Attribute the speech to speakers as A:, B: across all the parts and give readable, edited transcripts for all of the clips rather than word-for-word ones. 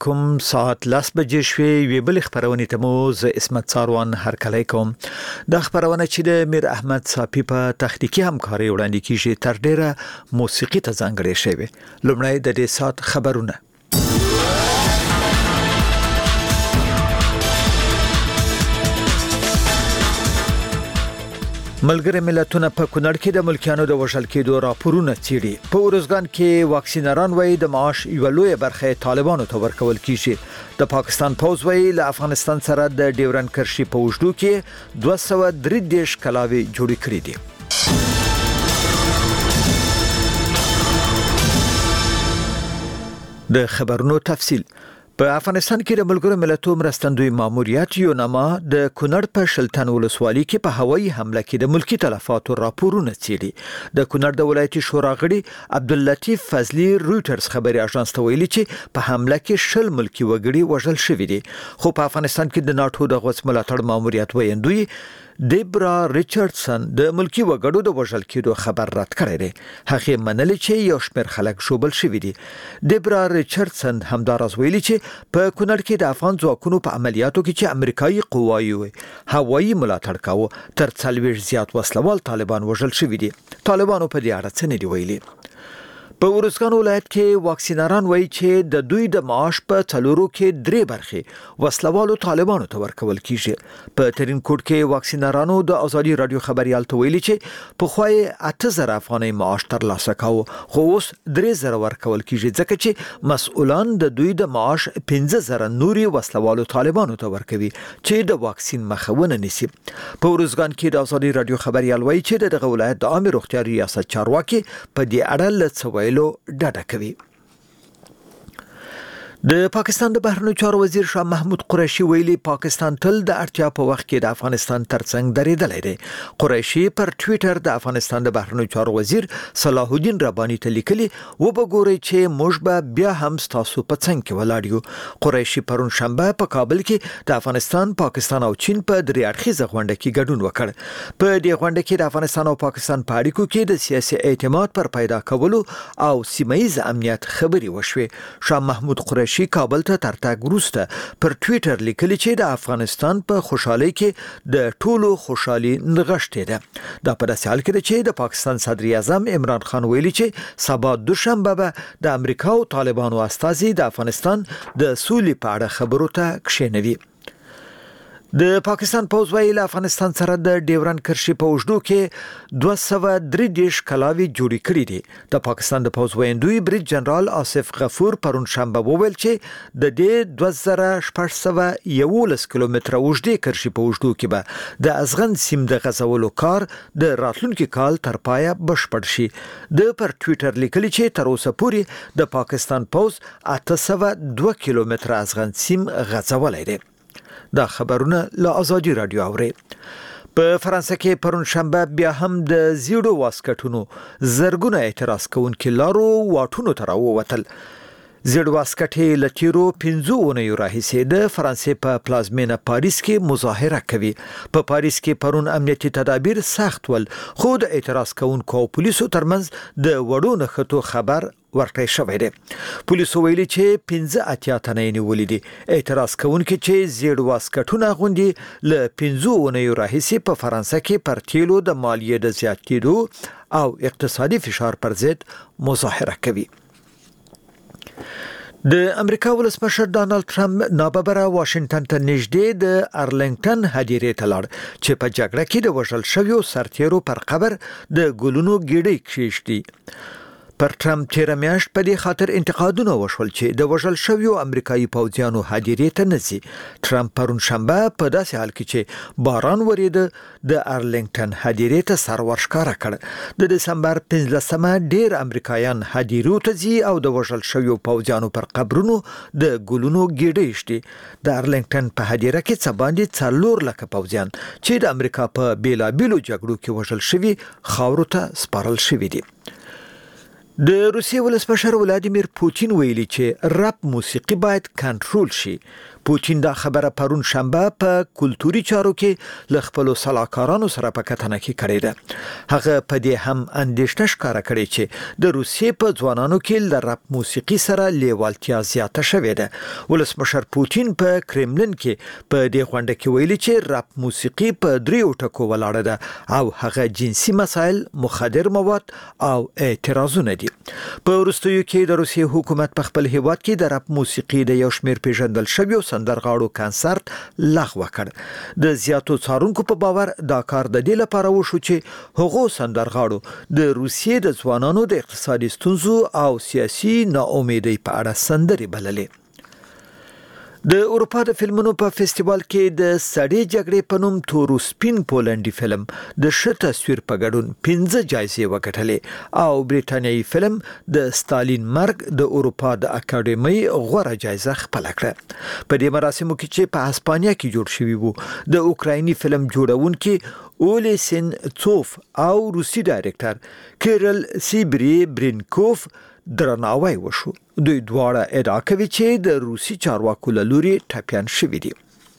A: علیکم. ساعت 10 بجې شوې. وی بل خبرونه ته مو ز اسمت ساروان هرکلی کوم. د خبرونه چې د میر احمد صافی په تخنیکی همکاري وړاندې کیږي تر ډیره موسیقي ته ځانګړې شوی. لومړی د دې سات خبرونه. ملګری ملتونه په کونړ کې د ملکیانو د وژل کېدو راپورونه څېړي. په ورزګان کې واکسینران وایي د معاش یو لوی برخه طالبانو ته ورکول کیږي. د پاکستان پوز وایي له افغانستان سره د ډیورن کرښې په اوږدو کې 233 کلاوي جوړې کړې دي. د خبرونو تفصیل. په افغانستان کې د ملګرو ملتونو مرستندوی ماموریت یوناما د کونړ په شلتن ولسوالۍ کې په هوایي حمله کې د ملکی تلفاتو راپورونه څېړي. د کونړ د ولایتي شورا غړي عبداللطیف فضلی رويټرز خبري اژانس ته ویلي چې په حمله کې 10 ملکی وګړي وژل شوي دي. خو په افغانستان کې د ناتو د غوڅ ملاتړ ماموریت ویندوی دیبرا ریچارډسن د ملکی وګړو د وژل کېدو خبر رد کړی دی. هغه منلي چې یو شمېر خلک شوبل شوي دي. دیبرا ریچارډسن همداراز ویلي چې په کونړ کې د افغان ځواکونو په عملیاتو کې چې امریکایي قواوی هوایي ملاتړ کاوه تر 40 زیات وسلوال طالبان وژل شوي دي. طالبانو په دې اړه څه نه دی ویلي. په ورزګان ولایت کې واکسینران وایي چې د دوی د معاش په څلورو کې 3 برخې وسلوالو طالبانو ته ورکول کیږي. په ترین کوټ کې واکسینرانو د ازادي رادیو خبريال ته ویلي چې په خوای 8000 افغانۍ معاش ترلاسه کاوه خو اوس 3000 ورکول کیږي ځکه چې مسؤلان د دوی د معاش 15000 نوري وسلوالو طالبانو ته ورکوي چې د واکسین مخاونه نیسي. په ورزګان کې د ازادي رادیو خبريال وایي چې د ولایت د عامه روغتیا ریاست چارواکي په دې اړه لڅوي ډاډه کوي. د پاکستان د بهرنیو چارو وزیر شاه محمود قریشي ویلي پاکستان تل د اړتیا په وخت کې د افغانستان ترڅنګ درېدلی دی. قریشي پر ټوئیټر د افغانستان د بهرنیو چارو وزیر صلاح الدین رباني ته لیکلي وبګورئ چې موږ به بیا هم تاسو په څنګ کې ولاړ یو. قریشي پرون شنبه په کابل کې د افغانستان، پاکستان او چین په درې اړخیزه غونډه کې ګډون وکړ. په دې غونډه کې د افغانستان او پاکستان په اړیکو کې د سیاسي اعتماد پر پیدا کولو او سیمه‌ییز امنیت خبري وشوې. شاه محمود قریشي کابل ته ترتګ وروسته پر ټوئیټر لیکلي چې د افغانستان په خوشحالي کې د ټولو خوشحالي نغښتې ده. دا په داسې حال کې چې د پاکستان صدر اعظم عمران خان ویلي چې سبا دوشنبه به د امریکا او طالبانو استازي د افغانستان د سولې په اړه خبرو ته کښېنوي. د پاکستان پوز ویل افغانستان سره د ډیورن کرښې په اوږدو کې 233 کلاوي جوړې کړې دي. د پاکستان د پوز ویندوی بریج جنرال آصف غفور پرون شنبه وویل چې د دې 2611 کیلومتره اوږدې کرښې په اوږدو کې به د ازغن سیم د غځولو کار د راتلونکي کال تر پایه بشپړ شي. د پر ټوئیټر لیکلي چې تر اوسه پورې د پاکستان پوز 802 کیلومتره ازغن سیم غځولای دی. دا خبرونه له ازادي رادیو اوري. په فرانسه کې پرون شنبه بیا هم د زیړو واسکټونو زرګونه اعتراض کوونکي لارو واټونو ته راووتل. زیړ واسکټې له تیرو 15 اونیو راهیسې د فرانسې په پلازمینه پاریس کې مظاهره کوي. په پاریس کې پرون امنیتي تدابیر سخت ول خو د اعتراض کوونکو او پولیسو ترمنځ د وړو نښتو خبر ورکړی شوی دی. پولیسو ویلي چې 15 تنه نیولې دي. اعتراض کوونکي چې زیړ واسکټونه غوندي له 15 اونیو راهیسې په فرانسه کې پر تیلو د مالیې د زیات کېدو او اقتصادي فشار پر ضد مظاهره کوي. د امریکا ولسمشر ډانلډ ټرمپ ناببره واشنگټن ته نږدې د ارلنګټن هدیرې ته لاړ چې په جګړه کې د وژل شویو سرتیرو پر قبر د ګلونو ګېډۍ کښېږدي. پر ټرمپ تیر میاشت په دې خاطر انتقادونه وشول چې د وژل شویو امریکایي پوځیانو هدیرې ته نځي. ټرمپ پرون شنبه په داسې حال کې چې باران وریده د ارلنګټن هدیرې ته سر ورښکاره کړ. د دسمبر 15مه ډیر امریکایان هدیرو ته ځي او د وژل شویو پوځیانو پر قبرونو د ګلونو ګېډۍ شتي. د ارلنګټن په هدیره کې څه باندې 4 لکه پوځیان چې د امریکا په بیلابیلو جګړو کې وژل شوي خاورو ته سپارل شوي دي. د روسیې ولسمشر ولادیمیر پوتین ویلي چې رپ موسیقي باید کنټرول شي. پوتین دا خبره پرون شنبه په کلتوري چارو کې ل خپل سلاکارانو سره په کتنه کې کړې ده. هغه په دې هم اندېښنه ښکاره کړې چې د روسیې په ځوانانو کې د رپ موسیقي سره لیوالتیا زیاته شوې ده. ولسمشر پوتین په کرملین کې په دې غونډه کې ویلي چې رپ موسیقي په دریو ټکو ولاړه ده او هغه جنسي مسایل، مخدر مواد او اعتراضونه دي. په وروستیو کې د روسیې حکومت په خپل هیواد کې د رپ موسیقي د یو شمېر پیژندل شویو سندرغاړو کنسرت لغوه کړ. د زیاتو څارونکو په باور دا کار د دې لپاره وشو چې هغو سندرغاړو د روسیې د ځوانانو د اقتصادي ستونزو او سیاسي ناامیدۍ په اړه سندرې بللې. د اروپا د فلمونو په فستیوال کې د سړې جګړې په نوم تورو سپین پولنډي فلم د ښه تصویر په ګډون 15 جایزې وګټلې او بریټانیایي فلم د ستالین مرګ د اروپا د اکاډمۍ غوره جایزه خپل کړه. په دې مراسمو کې چې په هسپانیا کې جوړ شوی وو، د اوکرایني فلم جوړونکي اولسین څوف او روسي ډایرکټر کیرل سیبری برینکوف درناوی وشو. دوی دواړه ادعا کوي چې د روسي چارواکو له لوري ټپيان شوي دي.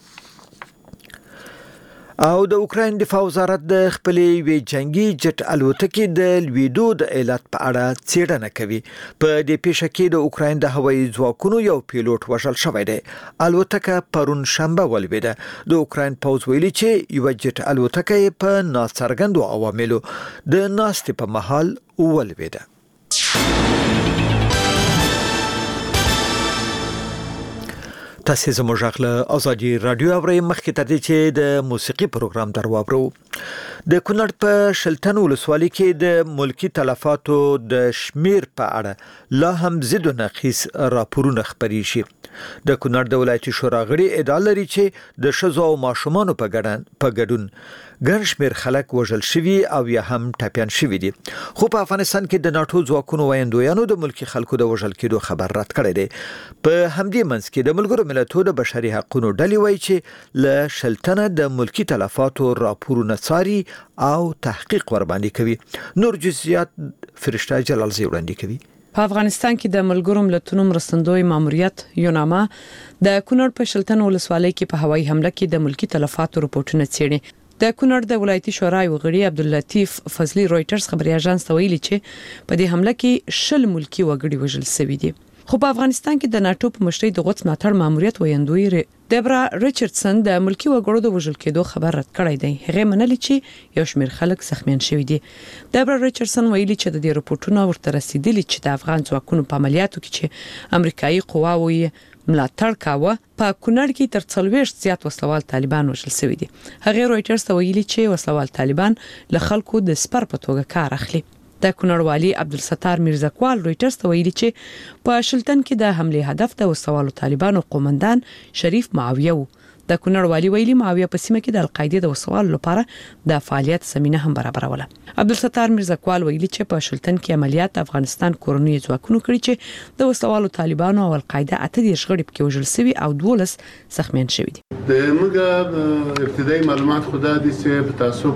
A: او د اوکراین دفاع وزارت د خپلې وی جنگي جټ الوتکې د لویدو د علت په اړه څېړنه کوي. په دې پیښه کې د اوکراین د هوایي ځواکونو یو پیلوټ وژل شوی دی. الوتکه پرون شنبه ولویده. د اوکراین پوځ ویلي چې یو جټ الوتکه په ناڅرګندو عواملو د ناستې په مهال ولویده. تاسو زموږ غږ له ازادي رادیو اورئ. مخکې تر دې چې د موسیقي پروګرام درواورو، د کونړ په شلتن ولسوالۍ کې د ملکی تلفاتو د شمیر په اړه لا هم زید و نقیص راپورونه خپرې شي. د کونړ د ولایتي شورا غړي ادعا لري چې د ښځو او ماشومانو په ګډون ګڼ شمیر خلک وژل شوي او یا هم ټپيان شوي دي. خو په افغانستان کې د ناتو ځواکونو ویندویانو د ملکی خلکو د وژل کېدو خبر رد کړی دی. په همدې منځ کې د ملګرو ملتونو د بشري حقوقو ډلې وایي چې له شلتنه د ملکی تلفاتو راپورونه څاري او تحقیق ور باندې کوي. نور جزئیات فرشته جلالزی وړاندې کوي.
B: په افغانستان کې د ملګرو ملتونو مرستندوی ماموریت یوناما د کونړ په شلتن ولسوالۍ کې په هوایي حمله کې د ملکی تلفاتو راپورونه څېړي. د کونړ د ولایتي شورا غړي عبداللطیف فضلی رويټرز خبري اژانس ته ویلي چې په دې حمله کې 10 ملکی وګړي وژل شوي دي. خو په افغانستان کې د ناتو په مشرۍ د غوڅ ملاتړ ماموریت ویندوی دبرا ریچاردسن د ملکی وګړو د وژل کېدو خبر رد کړی دی. هغه منلي چې یو شمېر خلک زخمیان شوي دي. دبرا ریچاردسن ویلي چې د دې راپورټونو ورته رسیدلي چې د افغان ځواکونو په عملیاتو کې چې امریکایي قواوې ملاتړ کاوه په کونړ کې تر 40 زیات وسلوال طالبان وژل شوي دي. هغه رويټرز ته ویلي چې وسلوال طالبان له خلکو د سپر په توګه کار اخلي. د کونړ والی عبدالستار میرزاکوال رويټرز ته ویلي چې په شلتن کې د حمله هدف د وسوالو طالبانو قومندان شریف معاویه وو. د کونړ والی ویلي معاویه په سیمه کې د القاعده د وسوالو لپاره د فعالیت زمينه هم برابروله. عبدالستار میرزاکوال ویلي چې په شلتن کې عملیات افغانستان کورنۍ ځواکونو کړی چې د وسوالو طالبانو او القاعده 18 غړي پکې وژل شوي او 12 زخمیان شوي دي.
C: د موږ ابتدایي معلومات خدا دي چې په تاسو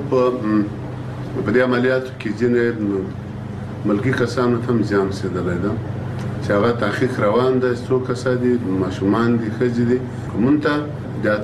C: په دې عملیاتو کې ځینې ملکی کسانو ته ځان رسیدلی ده چې هغه تحقیق روان ده. څو کسان دي، ماشومان دي، ښځې دي. کومته د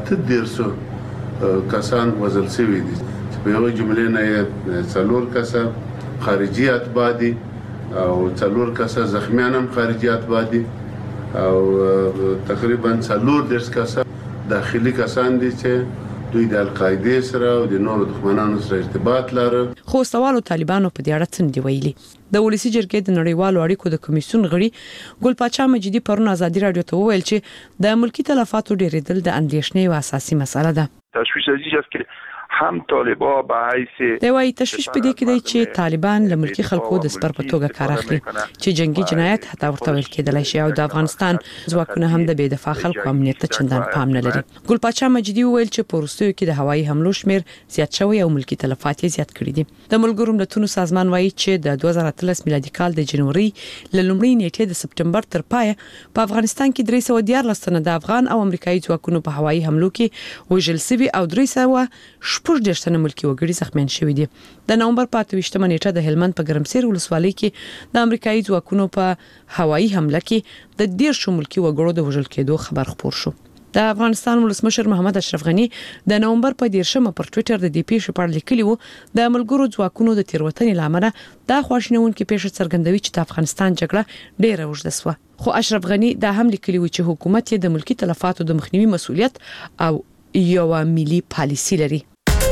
C: 18 کسان وژل شوي دي چې په یوه جملې نه 4 کسان خارجي اتباع دي او 4 کسان زخمیان هم خارجي اتباع دي او تقریبا 4 کسان داخلي کسان دي چې دوی د القاعده سره او د نورو دښمنانو سره ارتباط لري.
B: خو سوالو طالبانو په دې اړه څه دی ویلي. د ولسی جرګې د نړیوالو اړیکو د کمیسیون غړي ګل پاچا مجیدي پرون ازادي رادیو ته وویل چې د ملکی تلفاتو ډیریدل د اندېښنې یو اساسي مسله ده.
D: تشویش ازیج است که هم طالبا به حیث
B: دی وايي تشویش پدې کې دی چې طالبان له ملکی خلکو د سپر په توګه کار اخلي چې جنگي جنایت حتی ورته ویل کېدلی شي او د افغانستان ځواکونه هم د بې دفاع خلکو امنیت ته چندان پام نه لري. ګل پاچا مجیدي وویل چې په وروستیو کې د هوایي حملو شمیر زیات شوی او ملکی تلفات زیات کړي دي. د ملګرو ملتونو سازمان وايي چې د 2013 میلادي کال د جنوري ل لومړۍ نیټې د سپټمبر تر پای په افغانستان کې 314 تنه د افغان او امریکایي ځواکونو په هوایي حملو کې وژل شوي او 314 تنه ملکی وګړي زخمیان شوي دي. د نومبر 28 نیټه د هلمند په ګرمسیر ولسوالۍ کې د امریکایي ځواکونو په هوایي حمله کې د 10 ملکی وګړو د وژل کېدو خبر خپور شو. د افغانستان ولسمشر محمد اشرف غنی د نومبر په 10 پر ټوئیټر د دې پیښې په اړه لیکلی و د ملګرو ځواکونو د تیروتنې لامل دا خواشینونکې پیښه څرګندوي چې د افغانستان جګړه ډېره اوږده شوه. خو اشرف غنی دا هم لیکلی و چې حکومت یې د ملکی تلفاتو د مخنیوي مسؤلیت او یو ملي پالیسي لري.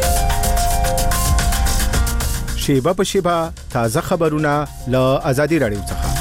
E: شیبه په شیبه تازه خبرونه له آزادي رادیو څخه.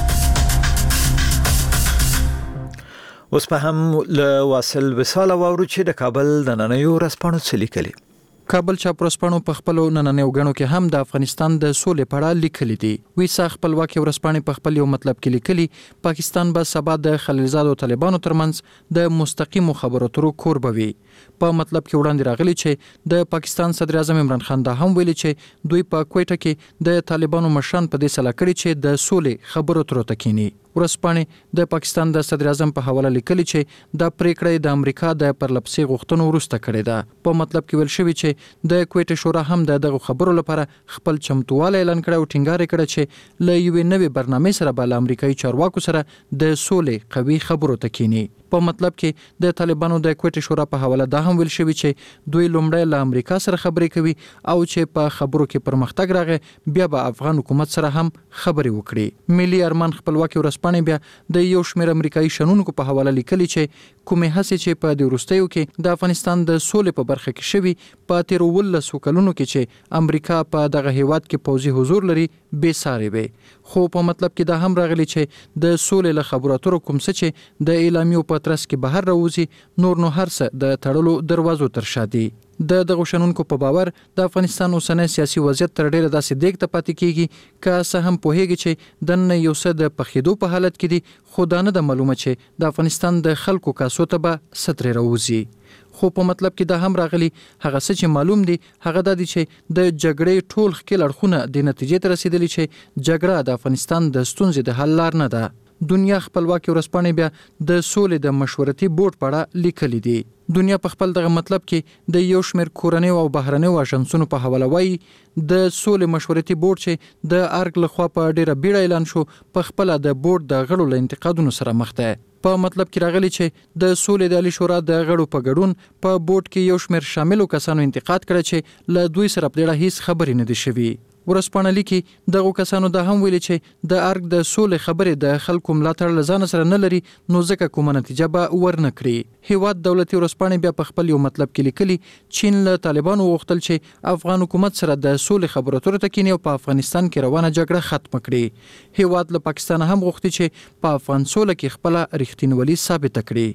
A: اوس په هم له واصل وصال واورو چې د کابل د نننیو ورځپاڼو څه لیکلي.
F: کابل چاپرسپانو په خپل نننیو غنو کې هم د افغانستان د سولې په اړه لیکلي دي. ویسا خپلواکي ورځپاڼې په خپل یو مطلب کې لیکلي پاکستان به سبا د خلیلزاد او طالبانو ترمنځ د مستقیمو خبرو اترو کور بوي. په مطلب کې وړاندې راغلي چې د پاکستان صدر اعظم عمران خان دا هم ویلي چې دوی په کوټه کې د طالبانو مشران په دې سلا کړی چې د سولې خبرو اترو تکینی. ورځپاڼې د پاکستان د صدر اعظم په حواله لیکلي چې د پریکړې د امریکا د پرلپسې غوښتنو وروسته کړې ده. په مطلب کې ویل شوی چې د کوټه شورا هم دغه خبرو لپاره خپل چمتواله اعلان کړ او ټینګار کړ چې له یوې نوې برنامه سره به امریکایي چارواکو سره د سولې قوي خبرو تکینی. په مطلب کې د طالبانو د کوټه شورا په حواله دا هم ویل شوی چې دوی لومړی له امریکا سره خبرې کوي او چې په خبرو کې پرمختګ راغی بیا به افغان حکومت سره هم خبرې وکړي. ملي ارمان خپلواکي ورځپاڼې بیا د یو شمېر امریکایي شنونکو په حواله لیکلي چې کومې هڅې چې په د وروستیو کې د افغانستان د سولې په برخه کې شوي په 13 کلونو کې چې امریکا په دغه هیواد کې پوځي حضور لري بې ساري وي. خو په مطلب کې دا هم راغلي چې د سولې له خبرو اترو کوم څه چې د اعلامیو په ترڅ کې بهر راوځي نور نو هر څه د تړلو دروازو تر شا دي. د دغه شنونکو په باور د افغانستان اوسنی سیاسي وضعیت تر ډیره داسې دیګ ته پاتې کیږي که څه هم پوهیږي چې دنه یو څه د پخېدو په حالت کې دي خو دا نه د معلومه چې د افغانستان د خلکو کاسو ته به ستر راوځي. خو په مطلب کې دا هم راغلي هغه څه چې معلوم دي هغه د دې چې د جګړې ټول خکل اړخونه د نتیجې ته رسیدلی چې جګړه د افغانستان د ستونزې د حل لار نه ده. دنیا خپلواکي ورځپاڼې بیا د سولې د مشورتي بورډ په اړه لیکلي دي. دنیا په خپل دغه مطلب کې د یو شمېر کورنیو او بهرنیو اژانسونو په حواله وایي د سولې مشورتي بورډ چې د ارګ لخوا په ډیره بیړه اعلان شو په خپل د بورډ د غړو له انتقادونو سره مخ ده. په مطلب کې راغلي چې د سولې د عالی شورا د غړو په ګډون په بورډ کې یو شمېر شاملو کسانو انتقاد کړ چې له دوی سره په ډیره هیڅ خبرې نه دي شوي. ورځپاڼه لیکي دغه کسانو دا هم ویلي چې د ارګ د سولې خبرې د خلکو ملاتړ له ځان سره نه لري نو ځکه کومه نتیجه به ورنه کړي. هیواد دولتي ورځپاڼې بیا په خپل یو مطلب کې لیکلي چین له طالبانو وغوښتل چې افغان حکومت سره د سولې خبرو اترو تکینی او په افغانستان کې روانه جګړه ختم کړي. هیواد له پاکستان هم غوښتي چې په افغان سوله کې خپل رښتینولي ثابت کړي.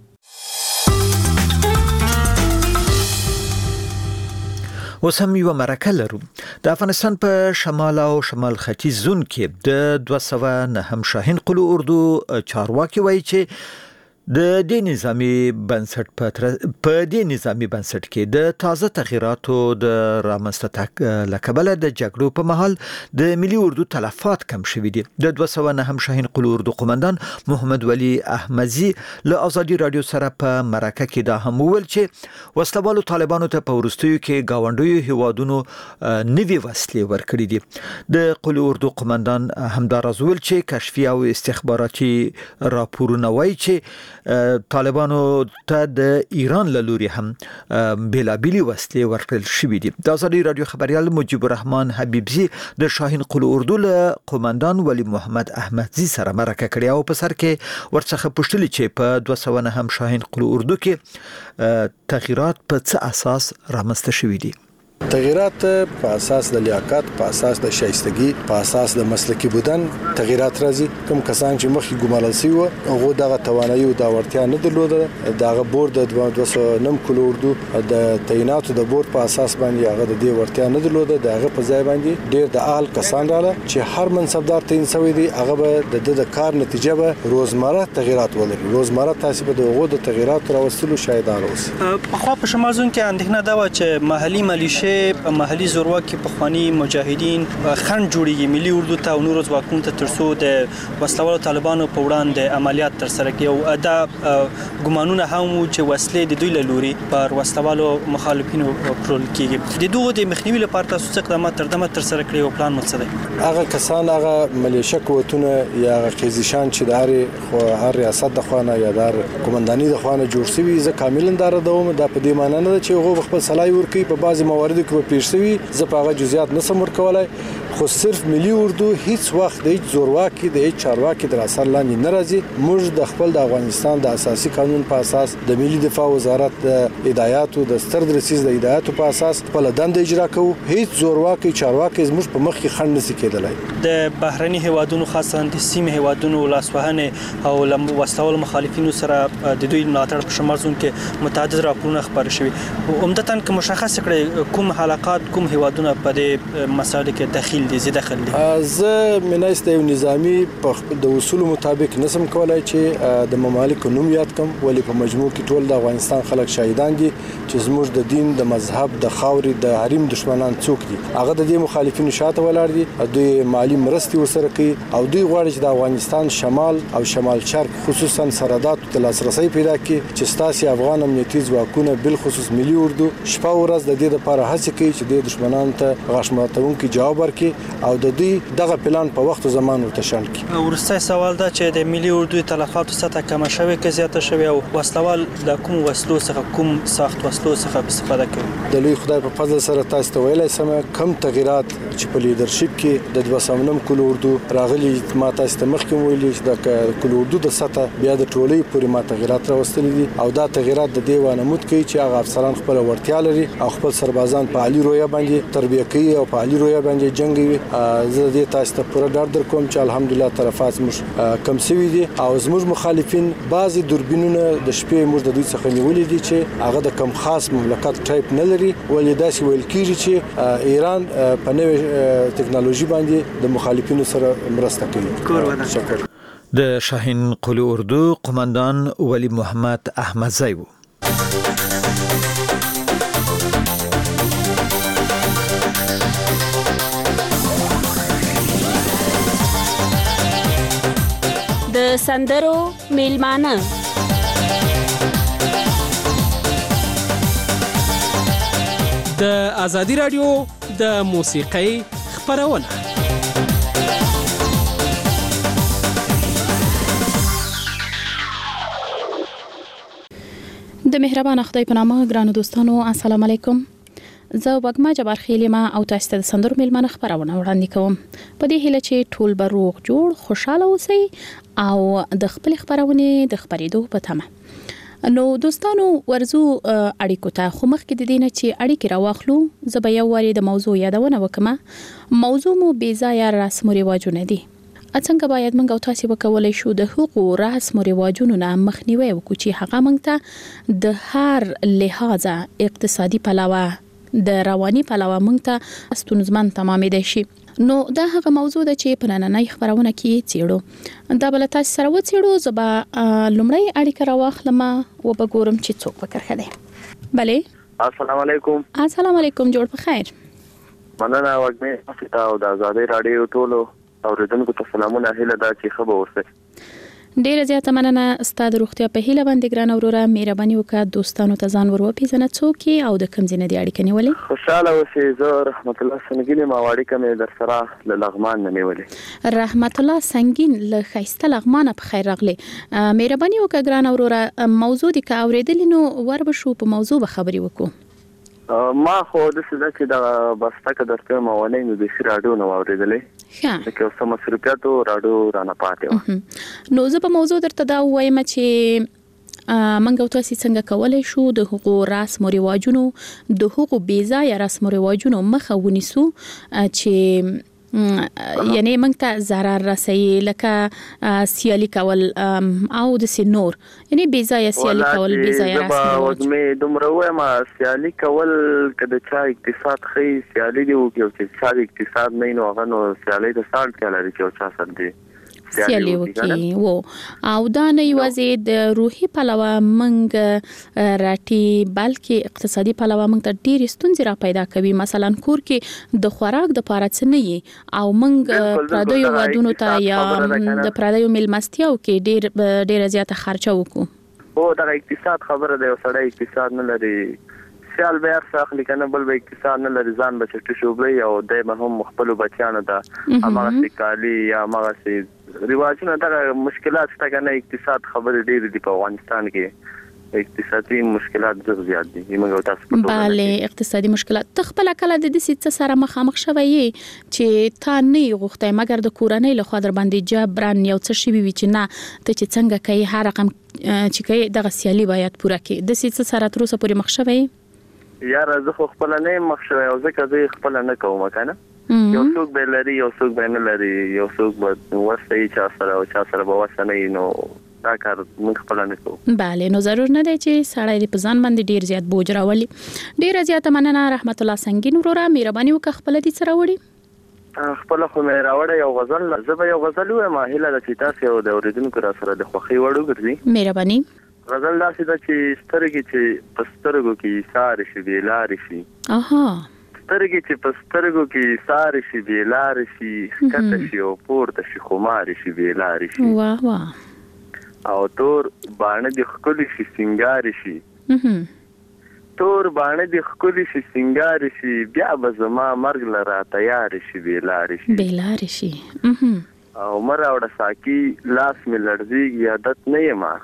A: اوس هم یو مرکه لرو. د افغانستان په شمال او شمال ختیځ زون کې د 209 شاهین قلو اردو چارواکي وایي چې د دې نظامی بنسټ کې د تازه تغییراتو د رامنځته لکبله د جګړو په مهال د ملي اردو تلفات کم شوي دي. د 209 شاهین قلو اردو قومندان محمد ولی احمدزی له آزادي رادیو سره په مرکه کې دا هم وویل چې وسلوالو طالبانو ته په وروستیو کې گاونډیو هیوادونو نوي وسلې ورکړي دي. د قلو اردو قومندان همداراز وویل چې کشفي او استخباراتي راپورونه وایي چې طالبانو ته د ایران له لوري هم بیلابیلي وسلې ورکړل شوې دي. د آزادي رادیو خبريال مجيب الرحمن حبیبزی د شاهین قلو اردو له قومندان ولی محمد احمدزی سره مرکه کړې او په سر کې ورڅخه پوښتنه چې په 209 شاهین قلو اردو کې تغییرات په څه اساس رامنځته شوي دي.
G: تغییرات په اساس د لیاقت، په اساس د شایستګي، په اساس د مسلکی بودن تغییرات راځي. کوم کسان چې مخکې ګمارل شوی وو هغه دغه توانایي او د ورتیا نه درلوده دغه بورډ د 209 کلو اردو د تعیناتو د بورډ په اساس باندې هغه د دې ورتیا نه درلوده. دغه په ځای باندې ډیر د اهل کسان رااله چې هر منصبدار تعین شوی دی هغه به د کار نتیجه به روزمره تغییرات ولري. روزمره تاسو به دغه د تغییرات راوستلو شاهدان اوسئ.
H: په خو په شمال زون کې اندېښنه دا و چې محلي ملیشه پورې محلي زورواکي پخواني مجاهدین خنډ جوړیږي ملي اردو ته او نورو ځواکونو ته ترڅو د وسلوالو طالبانو په وړاندې عملیات ترسره کړي او دا ګمانونه هم چې وسلې د دوی له لوري پر وسلوالو مخالفینو پرول کیږي د دوه د مخنیوي لپاره تاسو څه اقدامات ترسره کړي او پلان مو څه دی؟
G: هغه کسان هغه ملیشه قوتونه یا قیزیشان چې د هر ریاست د خوانه یا د قومنداني د خوانه جوړ شوی زه کاملا دار دوم د په دې معنی نه چې هغه خپل صلاحي ورکي په بعضي مواردو کې پیښ شوی زه په هغه جزئیات نسم ورکولای خو صرف ملي اردو هیڅ وخت د زورواکي د چارواکي در اثر لاندې ناراضي موږ د خپل د افغانستان د اساسي قانون په اساس د ملي دفاع وزارت د هدایاتو د ستر درسیز د هدایاتو په اساس خپل دنده اجرا کوو هیڅ زورواکي چارواکي زموږ په مخ کې خنډ نشي کېدلای
H: د بهرني هیوادونو خاصه د سیمه هیوادونو لاسوهنه او وسلوال مخالفینو سره د دوی ملاتړ په شمال زون کې متعدد راپورونه خبر شوي عمدتاً که مشخص کړي کوم حلقات کوم هیوادونه په دې مسایلو کې داخل دي زی داخل دي
G: زه منایست یو نظامی په د اصول مطابق نسم کولای چې د ممالک نوم یاد کوم ولی په مجموع کې ټول د افغانستان خلک شاهدان دي چې زموږ د دین د مذهب د خاوري د حریم دشمنان څوک دي هغه د دې مخالفینو شاته ولاړ دي دوی مالی مرستي وسره کوي او دوی غواړي چې د افغانستان شمال او شمال شرق خصوصا سرحدات ته لاسرسي پیدا کړي چې ستاسي افغان امنیتي ځواکونه بل خصوص ملي اردو شپه ورځ د دې لپاره هڅه کوي چې د دشمنانو ته غشماتونکو جواب ورکړي او د دوی دغه پلان په وخت او زمان ورته شامل کړي.
H: ورسته سوال دا چې د ملي اردو تلفاتو سطح کم شوی که زیاته شوی او وسلوال د کوم وسلو څخه کوم سخت وسلو څخه استفاده کوي.
G: د لوی خدای په فضل سره تاسو ته ویلای سم کم تغیرات چې په لیدرشپ کې د 209 کل اردو راغلي ما تاسو ته مخکې ویلي چې د کل اردو د سطح بیا د ټولۍ پورې ما تغیرات راوستلي دي او دا تغیرات د دیوانه مت کوي چې هغه افسران خپل ورتیا لري او خپل سربازان په عالی رویه باندې تربیه کوي او په عالی رویه باندې جنگي زه دې تاسو ته پوره ډاډ درکوم چې الحمدلله طرفات موږ کم سوي دي او زموږ مخالفین بعضي دوربینونه د شپې موږ د دوی څخه نیولې دي چې هغه د کم خاص مملکت ټایپ نه لري ولې داسې ویل کیږي چې ایران په نوې ټکنالوژي باندې د مخالفینو سره مرسته کوي. شکر.
A: د شاهین قلی اردو قومندان ولی محمد احمدزی و.
I: د سندرو میلمانه
J: د ازادي رادیو د موسیقۍ خبرونه
K: د مهربان خدای په نامه ګرانو دوستانو السلام علیکم زه وګما جبار خیلیما او تاسو ته د سندرو میلمانه خبرونه وړاندې کوم په دې هیله چې ټول به روغ جوړ خوشاله اوسئ او د خپل خبرونه د خبرېدو په تمه نو دوستانو ورزو اړیکو ته خو مخکې د دینه چې اړیکې راواخلو زه به یو وری د موضوع یادونه وکم موضوع مو بې ځایه رسم او رواجونه دي څنګه باید موږ او تاسو وکولای شو د حقوق رسم او رواجونو نه مخنیوي وکړو چې هغه موږ ته د هر لحاظه اقتصادي پلوه د رواني پلوه موږ ته ستونزمن تمامېدای شي نو دا هغه موضوع ده چې په نننۍ خبرونه کې څېړو دا بل تاسو سره وڅېړو زبا لومړی اړیکه راواخلم او به ګورم چې څوک فکر کړي بله
D: السلام علیکم.
K: السلام علیکم جوړ په خیر
D: مننه وګمه تاسو او د آزادۍ رادیو ټولو اوریدونکو ته سلامونه هیله ده چې خبر اوسئ.
K: ډیره زیاته مننه ستاسو روغتیا په هیله باندې ګران اوروره مهرباني وکړه دوستانو ته ځان ور وپیژنه څوک او د کوم ځای نه دی اړیکه نیولې
D: خوشاله اوسئ. زه رحمت الله سنگین ما واړیکه مې در سره له لغمان نه نیولې.
K: رحمت الله سنگین له خیسته لغمان په خیر راغلی مهرباني وکړه ګران اوروره موضوع دي که اوریدل نو ور به شو په موضوع به خبري وکړو.
D: ما خو د څه چې د بسته درته مولای نو د شراډو نو اوریدلې چې اوس مصرفیاتو راډو رانه پاتې
K: نو زه په موضوع درته دا وایم چې منګو تاسو څنګه کولای شو د حقوق رسم او رواجونو د حقوق بیزای رسم او رواجونو مخه ونیسو چې یعنی موږ ته zarar رسي لکه سیالي کول او د سينور یعنی بیزای سیالي کول بیزای رسم او
D: وګمه دومره وایم سیالي کول کله چې اقتصاد خې سیالي دی او چې اقتصاد نه نو هغه نو سیالي د سال کې لري چې او چا سره دی
K: سیالي وکي وو او دا نه یوازې د روحي پلوه منګ راټي بلکې اقتصادي پلوه منګ ته ډېر ستونزې را پیدا کوي. مثلا کور کې د خوراک د پاره څه نه او منګ پردیو ودونو ته یا د پردیو ملمستیاو کې ډېر زیاته خرچه وکړو.
D: او دا اقتصاد خبره ده، سړی اقتصاد نه لري سیال به هر څه اخلي کنه، بل به اقتصاد نه لري ځان به چټ شوبلي او د هم خپل بچیانو ته هغه سکالي یا هغه سي رواجونه دا مشکلات شته کنه. اقتصاد خبره ډېر دي په افغانستان کې، اقتصادي مشکلات ډېر زیات دي. موږ تاسو په
K: بله اقتصادي مشکلات تخپل کله د دې څه سره مخامخ شوي چې تا نه غوښتای مګر د کورنۍ له خوا در باندې جبران یو څه شي وي چې نه ته چې څنګه کوي هر رقم چې کوي دغه سیالي باید پوره کړي. د څه سره تر اوسه پورې مخ شوي؟
D: یار زه خو خپل نه مخ شوی او ځکه زه خپل نه کوم کنه. یو څوک به لري یو څوک به نه لري، یو څوک به ورسې چا سره او چا سره به وسنه نو دا کار موږ خپل نه کوو.
K: bale نو ضرور نه دی چې سړی په ځان باندې ډیر زیات بوج راولي. ډیر زیات مننه رحمت الله سنگین وروره، مهرباني وکړه خپل دې سره وړي.
D: خپل خو مې راوړی یو غزل، زه به یو غزل وایم هیله ده چې تاسو یو د اوریدونکو را سره د خوښي وړو ګرځي.
K: مهرباني.
D: غزل داسې ده چې سترګې چې په سترګو کې سارې شي بې لارې شي. سترګې چې په سترګو کې سارې شي بې لارې شي، ښکته شي او پورته شي خمارې شي بې لارې شي.
K: واه واه.
D: او تور باڼه دې ښکلي شي سینګارې شي، تور باڼه دې ښکلي شي سینګارې شي، بیا به زما مرګ له را تیارې شي بې لارې شي.
K: بې لارې شي.
D: او مه راوړه ساقي لاس مې لړزېږي عادت نه یم.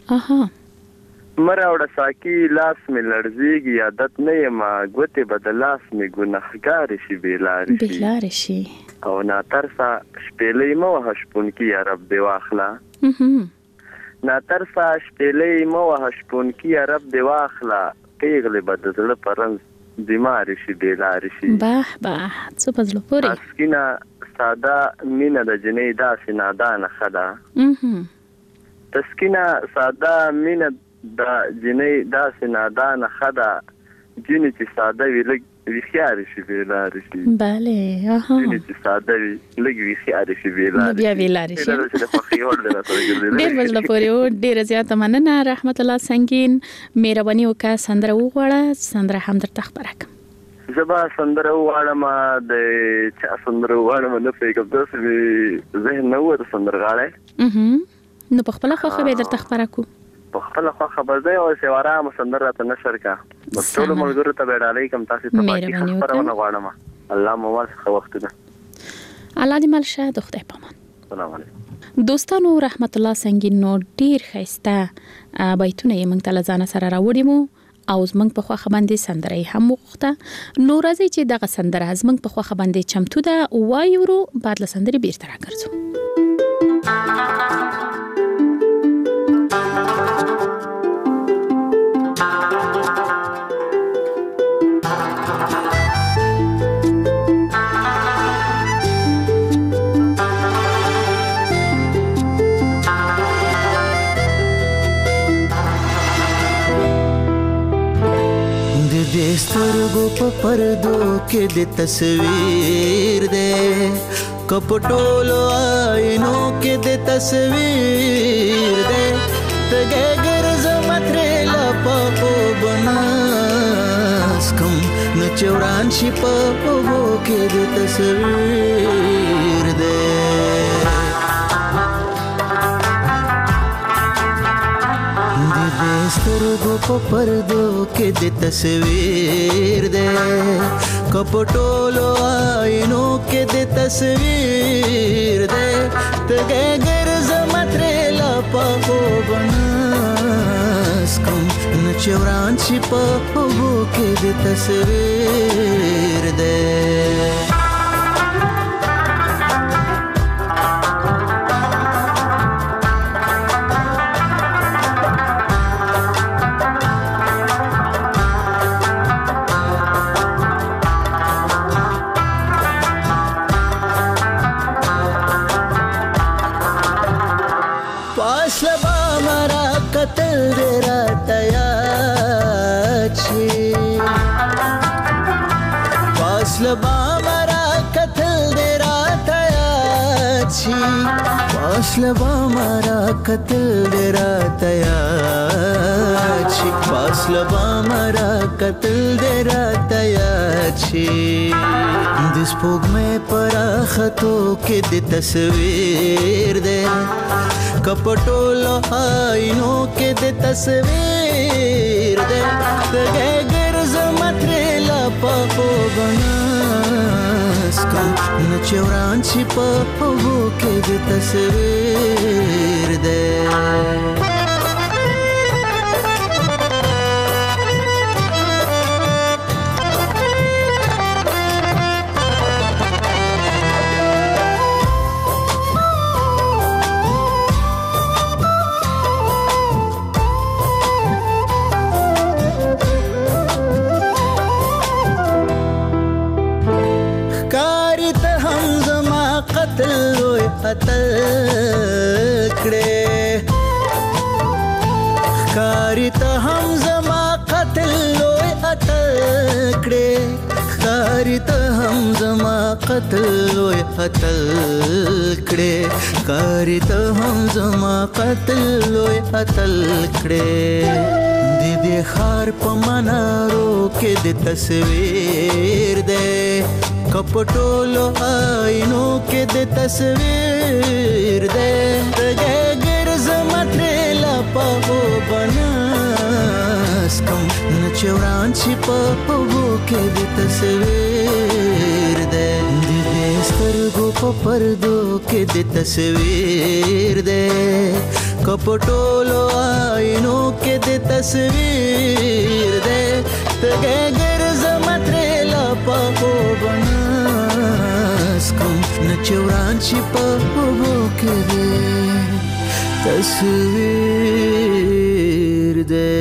D: مراوړه ساقي لاس مې لړزېږي عادت نه یم، ګوتې به د لاس مې ګنهګارې شي بې
K: لارې شي.
D: او ناترسه شپېلۍ مه وهه شپونکي یا رب دې واخله، ناترسه شپېلۍ مه وهه شپونکي یا رب دې واخله، پیغلې به د زړه په رنځ بیمارې شي بې لارې شي.
K: به به څه په زړه پورې.
D: تسکینه ساده مینه د جنۍ داسې نادانه ښه ده، تسکینه ساده مینه د جنۍ داسې نادانه ښه ده، جنې چې ساده وي لږ ویښیارې شي بې لارې شي.
K: بله
D: جنې چې ساده وي لږ ویښیارې شي بې لارې شي.
K: بیا بې لارې شي. ډېر په زړه پورې و. ډېره زیاته مننه رحمت الله سنگین، مهرباني وکړه سندره وغواړه، سندره هم درته خپره کړم.
D: زه به سندره وغواړم، د چا سندره وغواړم نه پوهېږم، داسې مې ذهن نه ووته سندرغاړی.
K: نو په خپله خوښه به درته خپره کړو.
D: په خپله خوښه به زه یو څه ارامه سندره راته نشر کړه، بس ټولو ملګرو ته به ډالۍ کړم، تاسې ته باقي خپرونه غواړم. الله مو ورڅخه وختونه.
K: الله دې مل شه، د خدای په امان.
D: سلام علیکم.
K: دوستانو رحمت الله سنگین نو ډیر ښایسته بیتونه یې موږ ته له ځانه سره راوړي مو او زموږ په خوښه باندې سندره یې هم وغوښته. نو راځئ چې دغه سندره زموږ په خوښه باندې چمتو ده وایو، بعد له سندرې بیرته راګرځو.
L: سترګو په پردو کې د تصویر دې، کپټولو آینو کې د تصویر دې، تګه ګرځم ترې لپاپو بناس کوم نو چوران شي په وو کې د تصویر دې. سترګو په پردو کې د تصویر دې، کپټولو آینو کې د تصویر دې، تګه ګرځم ترې لپاپو بناس کوم نو چوران شي په وو کې د تصویر دې. فاصله با مرا فاصله مارا قتل درا تیار شي فاصله مارا قتل درا تیار شي د سپوږمۍ پر خطو کې د تصویر دې کپټولو آینو کې د تصویر دې دغه ګرځم ترلا په بناس کا نچوران شي په وو کې د تصویر دې قتل کړې خاري ته هم زما قتل لوی قتل کړې خاري ته هم زما قتل لوی قتل کړې خاري ته هم زما قتل لوی قتل کړې دې خار په منارو کې د تصویر دې کپټولو آینو کې د تصویر دې دغه ګرځم ترلا په بناس کم نچوران شي په وو کې د تصویر دې دې سترګو په پردو کې د تصویر دې کپټولو آینو کې د تصویر دې دغه ګرځم ترلا په بناس کم نچوران شي په وو کې د تصویر دې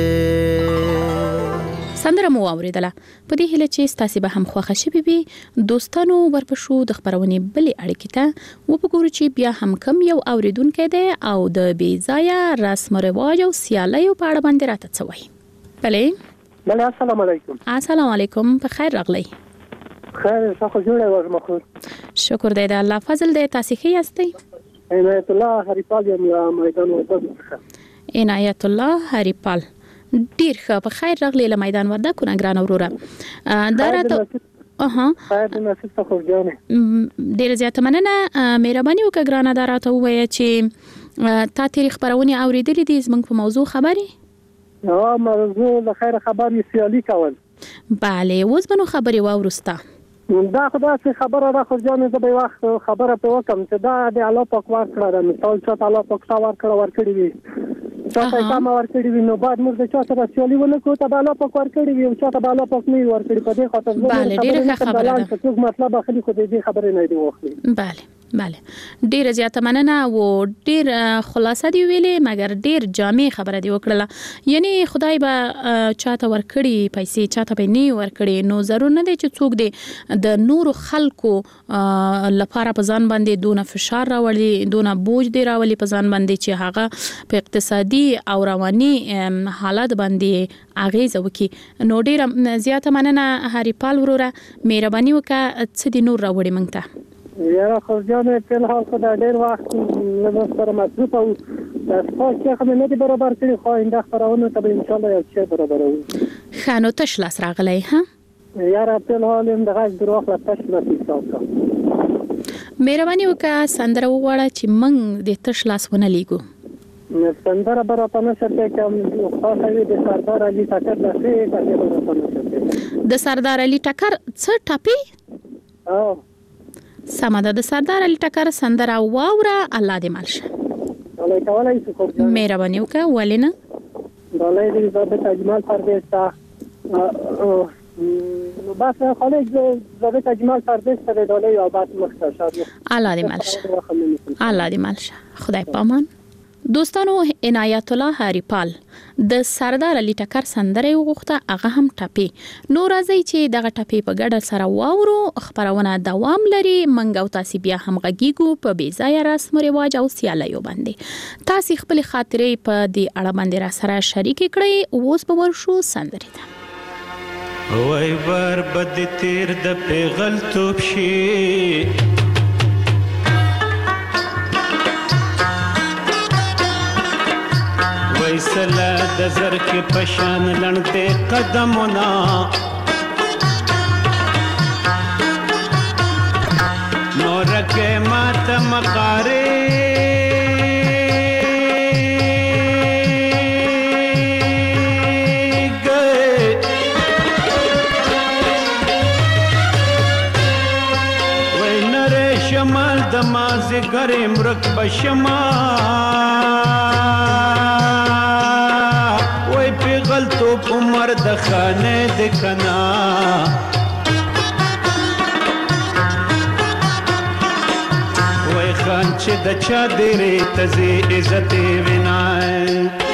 K: سندره مو اوریدله په دې هله چې ستاسو به هم خوښه شي بي دوستانو ورپښو د خبرونه بلې اړیکې ته وګورو چې بیا هم کم یو اوریدونکو دی او د بیزایا رسم رواج او سیالیو په اړه باندې راته څه وایي بله
M: السلام علیکم
K: السلام علیکم په خیر راغلی
M: خیر څنګه جوړه و مخور
K: شکر دی د الله فضل دی تاسو ښه یاستئ
M: عنایت الله هریپال یم له میدان وردګ
K: عنایت الله هریپال ډیر ښه په خیر راغلی له میدان وردګ کو ګران اوروره دا راته
M: خیر د نصیب څخه ورجانه
K: ډیر زیاته مننه مهرباني وکړه ګرانه دا راته وایي چې تا تاریخ خبرونه اوریدلې دي زموږ په موضوع خبري
M: موضوع د خیر خبري سیالي کول
K: bale اوس بنو خبري واورستا
M: دا خدای څخه خبره را خو ځان د به وخت خبره په وکم چې دا د الله پاک ور کړه مثال چې الله پاک تا ور کړی وي چاته کوم ور کړی وي نو بعد موږ د چاته رسولي ونه کو ته الله پاک ور کړی وي چاته الله پاک نه ور کړی په دې خاطر
K: bale ډیره خبره ده
M: څه مطلب اخلي خو دې خبره نه دی واخلي
K: bale ډیره زیاته مننه و ډیر خلاصه دی ویلې مګر ډیر جامع خبره دی وکړه یعنی خدای به چاته ور کړی پیسې چاته به نه ور کړی نو ضرور نه دی چې څوک دی د نور خلکو لپاره په ځان باندې دونه فشار راوړي دونه بوج دی راوړي په ځان باندې چې هغه په اقتصادي او رواني حالت باندې اغیزه وکي نو ډیر زیاته مننه هریپال وروره مهرباني وکړه څه دی نور راوړي مونږ ته
M: یاره خو ځان په الحال خدای ډیر وخت له سره مصروف او تاسو چې کوم نه دی برابر کړی خو انده خبرونه ته ان شاء الله یو څه برابرو
K: خانو تش لاس راغلی ها
M: یاره په الحال هم دغه دروغ لا تش لاس حساب
K: مهرباني وکړه سندره وغواړه چې موږ د تش لاس ونه لیګو
M: سندره برابر نشته کوم خاصه د سردار علي ټکر
K: د سردار علي ټکر څه ټاپي سماده د سردار علي ټکر سندره واوره الله دې مالشه مهرباني وکړه ولینه
M: دالای دې ضابط اجمال پردیس تا بس خالد ضابط اجمال پردیس ته دالای او بعد مختصر
K: الله دې مالشه الله دې مالشه خدای پامان دوستانو عنایت الله هریپال د سردار علي ټکر سندره وغوښته هغه هم ټاپي نو راځي چې دغه ټاپي په ګډه سره واورو خبرونه دوام لري منګ او تاسو بیا هم غږیږو په بیزای رسم رواج او سیالیو باندې تاسو خپل خاطرې په دې اړه باندې را سره شریک کړئ اوس به ورشو سندره ده
N: وای بر بد تیر د پیغل توپ شي فیصله د زر کې پشان لړته قدمونه نور کې مات مقاره شمال د مازیګر مرک بشما وای پیغل تو عمر د خانه د کنا وای خان چې د چا ډېرې تزي عزت وینای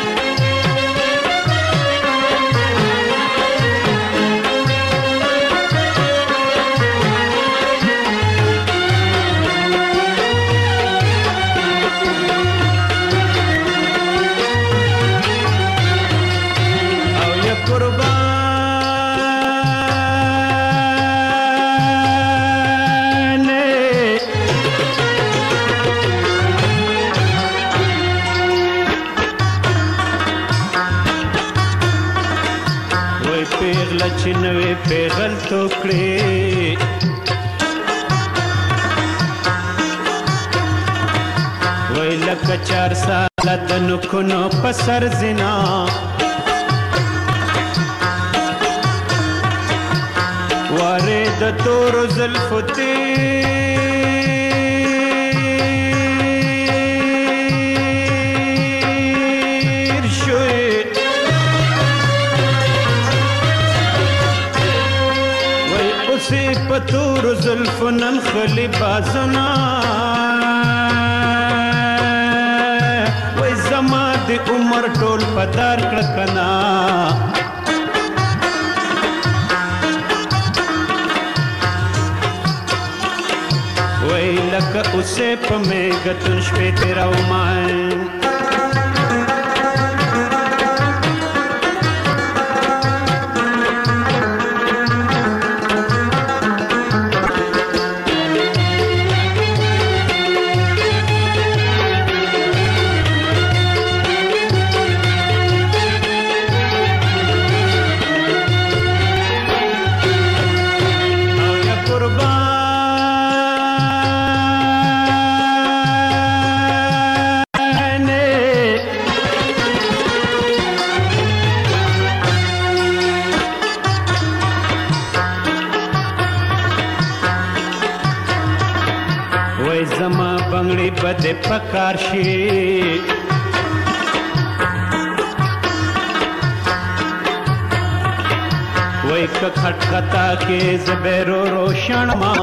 N: چنوي پیغل ټوکړي وای لکه 4 سال د نکونو پسر زنا واره د تور زلفو تیر شوي پتور زلفنن خلی بازنا وای زما د عمر ټول پدار کړکنا وای لکه اوسه په میګتن شپې تیراو مای بده پکار شي وای ک خټکتا کې زبرو روشن ما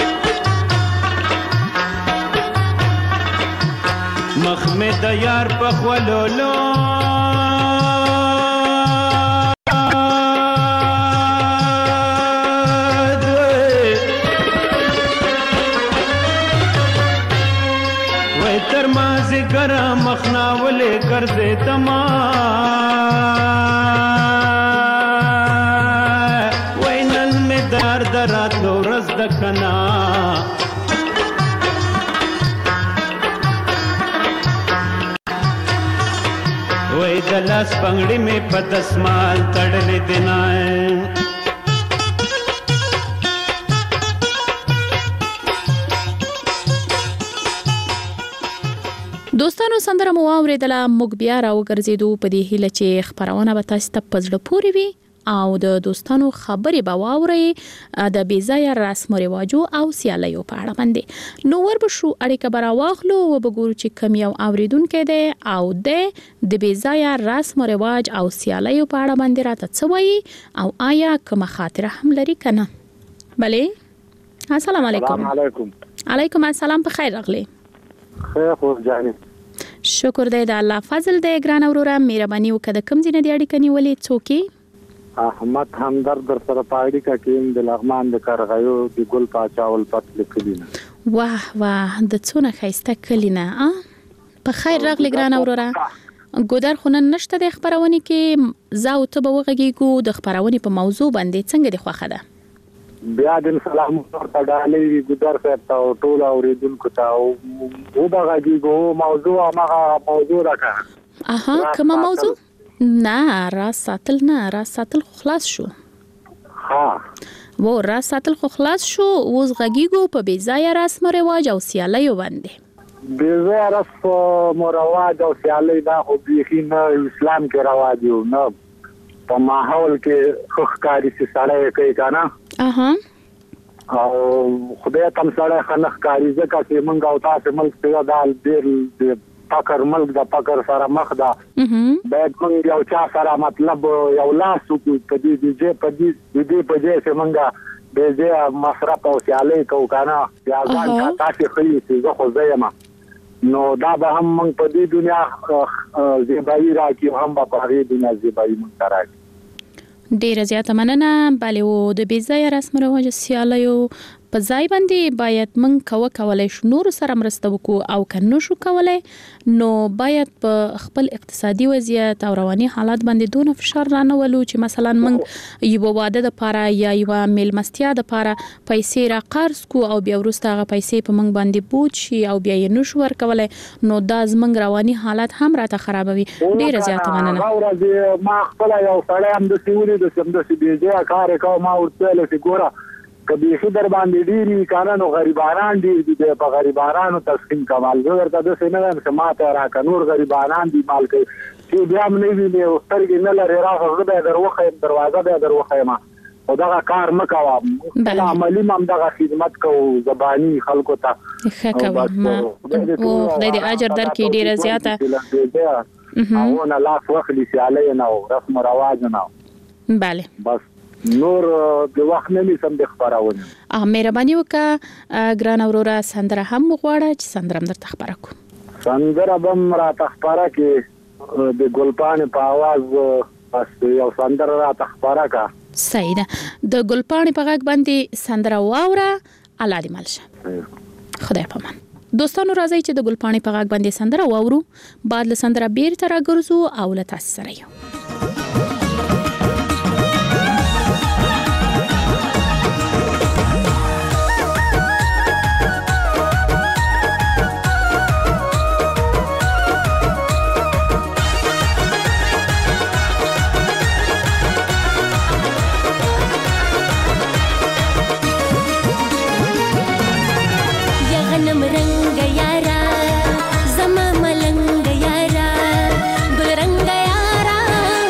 N: مخ میں د یار په خولولو ګرا مخنا ولې ګرځې تما وینن می دار دراتلو رز د کنا وای د لاس پنګړې می په دسمال تړلې دینای
K: دوستانو سندره مو اوریدله موږ بیا راوګرځېدو په دې هیله چې خبرونه به تاسو ته په زړه پورې وي او د دوستانو خبرې به واورئ د بېځایه رسم و رواجو او سیالیو په اړه باندې نو وربشو اړیکه به راواخلو وبګورو چې کوم یو اوریدونکی دی او د بېځایه رسم و رواج او سیالیو په اړه باندې راته څه وایي او آیا کومه خاطره هم لري که نه بلې السلام علیکم علیکم السلام په خیر راغلی
O: خیر خو جانې
K: شکر دی د الله فضل دی ګران وروره مهرباني وکړه د کوم ځای نه دی اړیکه نیولې څوک
O: احمد همدرد در سره په اړیکه کې د لغمان د کرغیو د ګل پاچا ولپت لیکلی نه
K: واه واه د څونه ښایسته کلی نه په خیر راغلی ګران وروره ګودر خو نن نشته د خبرونې کې زه او ته به وغږیږو د خبرونې په موضوع باندې څنګه دی خوښه ده
O: بیا د سلام ورته ډالۍ ګودر صاحب ته ټول اوریدونکو ته او وبغږیږو موضوع هغه موضوع راکړه
K: کومه موضوع نه راز ساتل خلاص شو.
O: ها
K: و راز ساتل خلاص شو. اوس غږیږو په بې ځایه رسم و رواج او سیالیو باندې.
O: بې ځایه رسم و رواج او سیالي دا خو بیخي نه اسلام کې رواج یو نه په ماحول کې ښه ښکاري چې سړی کوي که نه او خدای ته هم سړی ښه نه ښکاري ځکه چې موږ او تاسې ملک ته دا ډېر فقر ملک د فقر سره مخ ده. باید موږ یو چا سره مطلب یو لاس وکړو په دې په ځای چې موږ بې ځایه مصرف او سیالي کوو که نه یا ځان کا تاسې ښیي چې زه خو زه یم نو دا به هم موږ په دې دنیا زیبایي راکړي هم به په هغې دنیا زیبایي موږ ته راکړي.
K: ډیره زیاته مننه. بله و د بې ځایه رسم و رواج سیالیو په ځای باندې باید موږ کولی شو نور سره مرسته وکړو او که نه شو کولی نو باید په خپل اقتصادي وضعیت او رواني حالات باندې دونه فشار رانولو چې مثلا موږ یو واده دپاره یا یوه میلمستیا دپاره پیسې را قرض کو او بیا وروسته هغه پیسې په موږ باندې بوج شي او بیا یې نه شو ورکولی نو دا زموږ رواني حالات هم راته خرابوي. ډیره زیاته مننه.
O: ما خپله یو سړی همداسې ولیده چې همداسې بې ځایه کار یې کوه ما ورته ویله چې ګوره که بیخي در باندې ډېر که نه نو غریبانان ډېر دي دی په غریبانانو تسخیم کول. زه درته داسې نه وایم چې ما ته راکړه نور غریبانان دي مال کوي چې بیا هم نه وینې او سترګې نه لرې راغله زه به یې در وښیم دروازه به یې در وښیم خو دغه کار مه کوه. عملي هم دغه خدمت کوو زباني خلکو ته.
K: ښه کوه. خدای دې اجر درکړي ډېره زیاته.
O: هغونه لاس واخلي سیالۍ نه او رسم و رواج نه.
K: بله
O: بس نور د وخت نه نیسم د خپرونه.
K: مهرباني وکړه ګرانه وروره سندره هم وغواړه چې سندره هم درته خپره کړو.
O: سندره به هم راته خپره کړې د ګلپاڼې په اواز بس یو سندره راته خپره کړه.
K: صحیح ده. د ګلپاڼې په غږ باندې سندره واوره. الله دې مل شه. خدای پامان. دوستانو راځئ چې د ګلپاڼې په غږ باندې سندره واورو. بعد له سندره بیرته راګرځو او له تاسو سره یو.
P: زما ملنګ یارا ګل رنگ یارا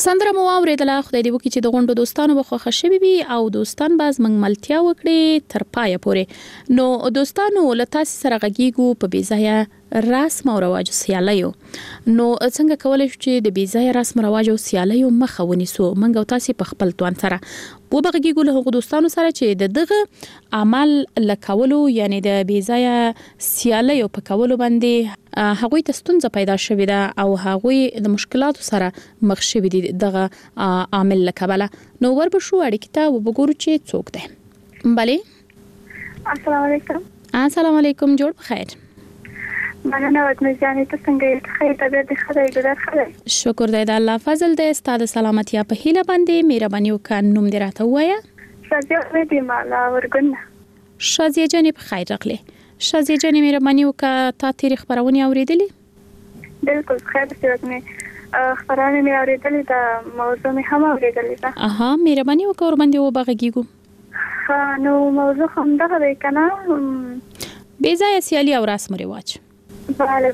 K: سندره مو اوریدله. خدای دې وکړي چې د غونډو دوستانو به خوښ شي وي او دوستان باز منګ ملتیا وکړي تر پایه پورې. نو دوستانو لته سره غږیږو په بیزایا رسم او رواج سیالیو. نو څنګه کولای شو چې د بیزایا رسم رواج او سیالیو مخه ونیسو؟ منګ او تاسو په خپل توان سره و بغږیږو له دوستانو سره چې دغه عمل لکولو یعنی د بیزایا سیالیو په کولو باندې هغوی ته ستونزه پیدا شوې ده او هغوی د مشکلاتو سره مخ شوي دي دغه عامل لکبله. نو وربشو اړیکې ته وګورو چې څوک ده. بله
P: السلام علیکم.
K: السلام علیکم. جوړ بخیر.
P: مننه وطنجانې ته څنګه یې؟ خیر طبیعت دې ښه دی؟ ګودر ښه دی؟
K: شکر دی د الله فضل دی. ستا د سلامتیا په هیله باندې مهرباني وکړه نوم دې راته ووایه.
P: شازیه مې مالا ورګن.
K: شازیه جانې په خیر راغلې. شازیه جانې مهرباني وکړه تا تیرې خبرونه اوریدلې؟
P: بالکل خیر دې وکړې. خبرونه مې اوریدلې ده، موضوع مې هم اوریدلې ده.
K: اها مهرباني وکړه ور باندې وبغږیږو.
P: نو موضوع هم دغه دی کنه،
K: بیزایا سیالي او رسم رواج.
P: بله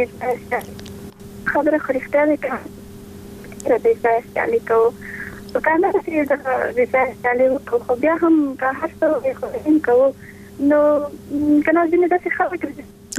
P: خبره خو رښتیا ده که د بیزایا سیالي کوو وکانه چې د بیزایا سیالي وکړو خو بیا هم که هر څه وکړو کوو نو کنه ځینې داسې خلک دي.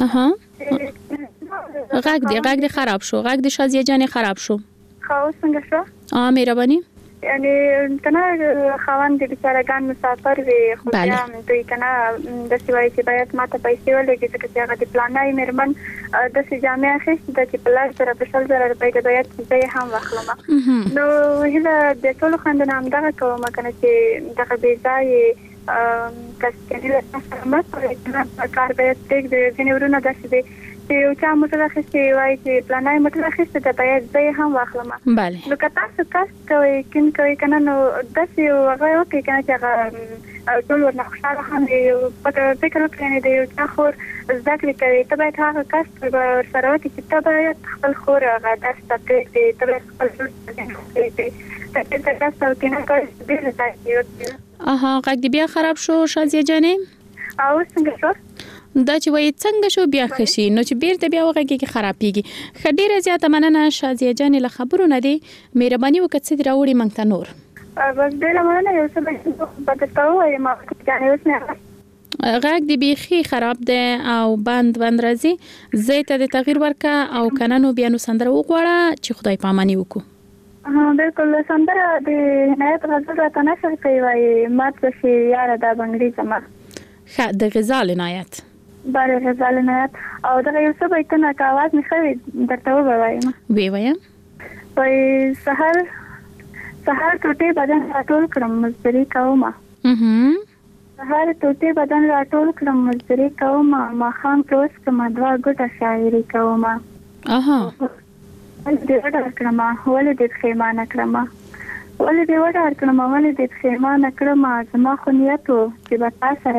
K: غږ دې خراب شو. غږ دې شازیه جانې خراب شو.
P: خو څنګه شو؟
K: مهرباني
P: یعنی کنه خواند دې بیچارهګان مسافر وي خو بیا دوی کنه د سوای چې باید ماته پیسې ولګي چې هغه د پلانای مرمن د سجامه اخیست د چې پلاس سره په 100,000 روپۍ د باید چې هم واخلم. نو هله د ټول خاندان هم دغه کوم کنه چې دغه بیزای کسکنی له سره ماته کار باید تک د جنورونه داسې دی یو چا موټر اخیستی وای چې پلانای موټر اخیسته ته باید زه هم واخلم.
K: بله
P: نو که تاسو کاست کوئ کین کوئ کنه نو داسې هغه وکړئ کنه چې هغه ټول ورنه خوشحاله هم فکر وکړئ د یو چا خور زده کړې کوي ته باید هغه کاست ورسره وکړي چې ته باید خپل خور هغه درس ته پرېږدې ته باید خپل لور ته کاست وکړي نه کوئ ډېر ځای وکړي.
K: غږ دې بیا خراب شو شازیه جانې.
P: او څنګه شو؟
K: دا چې وایي څنګه شو بیا خشي نو چې بیرته بیا وغږیږي خرابېږي. ښه ډېره زیاته مننه شازیه جانې له خبرو نه دی. مهرباني وکړه څه دې راوړي موږ ته نور.
P: بس ډېره مننه. یو څه به درته ووایم
K: غږ دې بیخي خراب دی او بند راځي. ځای ته د تغییر ورکړه او که نه نو بیا نو سندره وغواړه چې خدای پاماني وکړو.
P: بالکل سندره د عنایت غزل راته نشر کوي وایي مات بشي یاره دا بنګړي زما.
K: ښه د غزال عنایت.
P: بله غزال عنایت او دغه یو څه بیتونه که آواز مې ښه وي درته ووایم.
K: ویې
P: وایي سحر ټوټې بدن راټول کړم مزدوري کومه. سحر ټوټې بدن راټول کړم مزدوري کومه ماښام کې وڅکمه 2 ګوټه شاعري کومه. ولې دې وډار کړمه ولې دې پښیمانه کړمه ولې دې وډار کړمه ولې دې پښیمانه کړمه زما خو نیت و چې به تا سره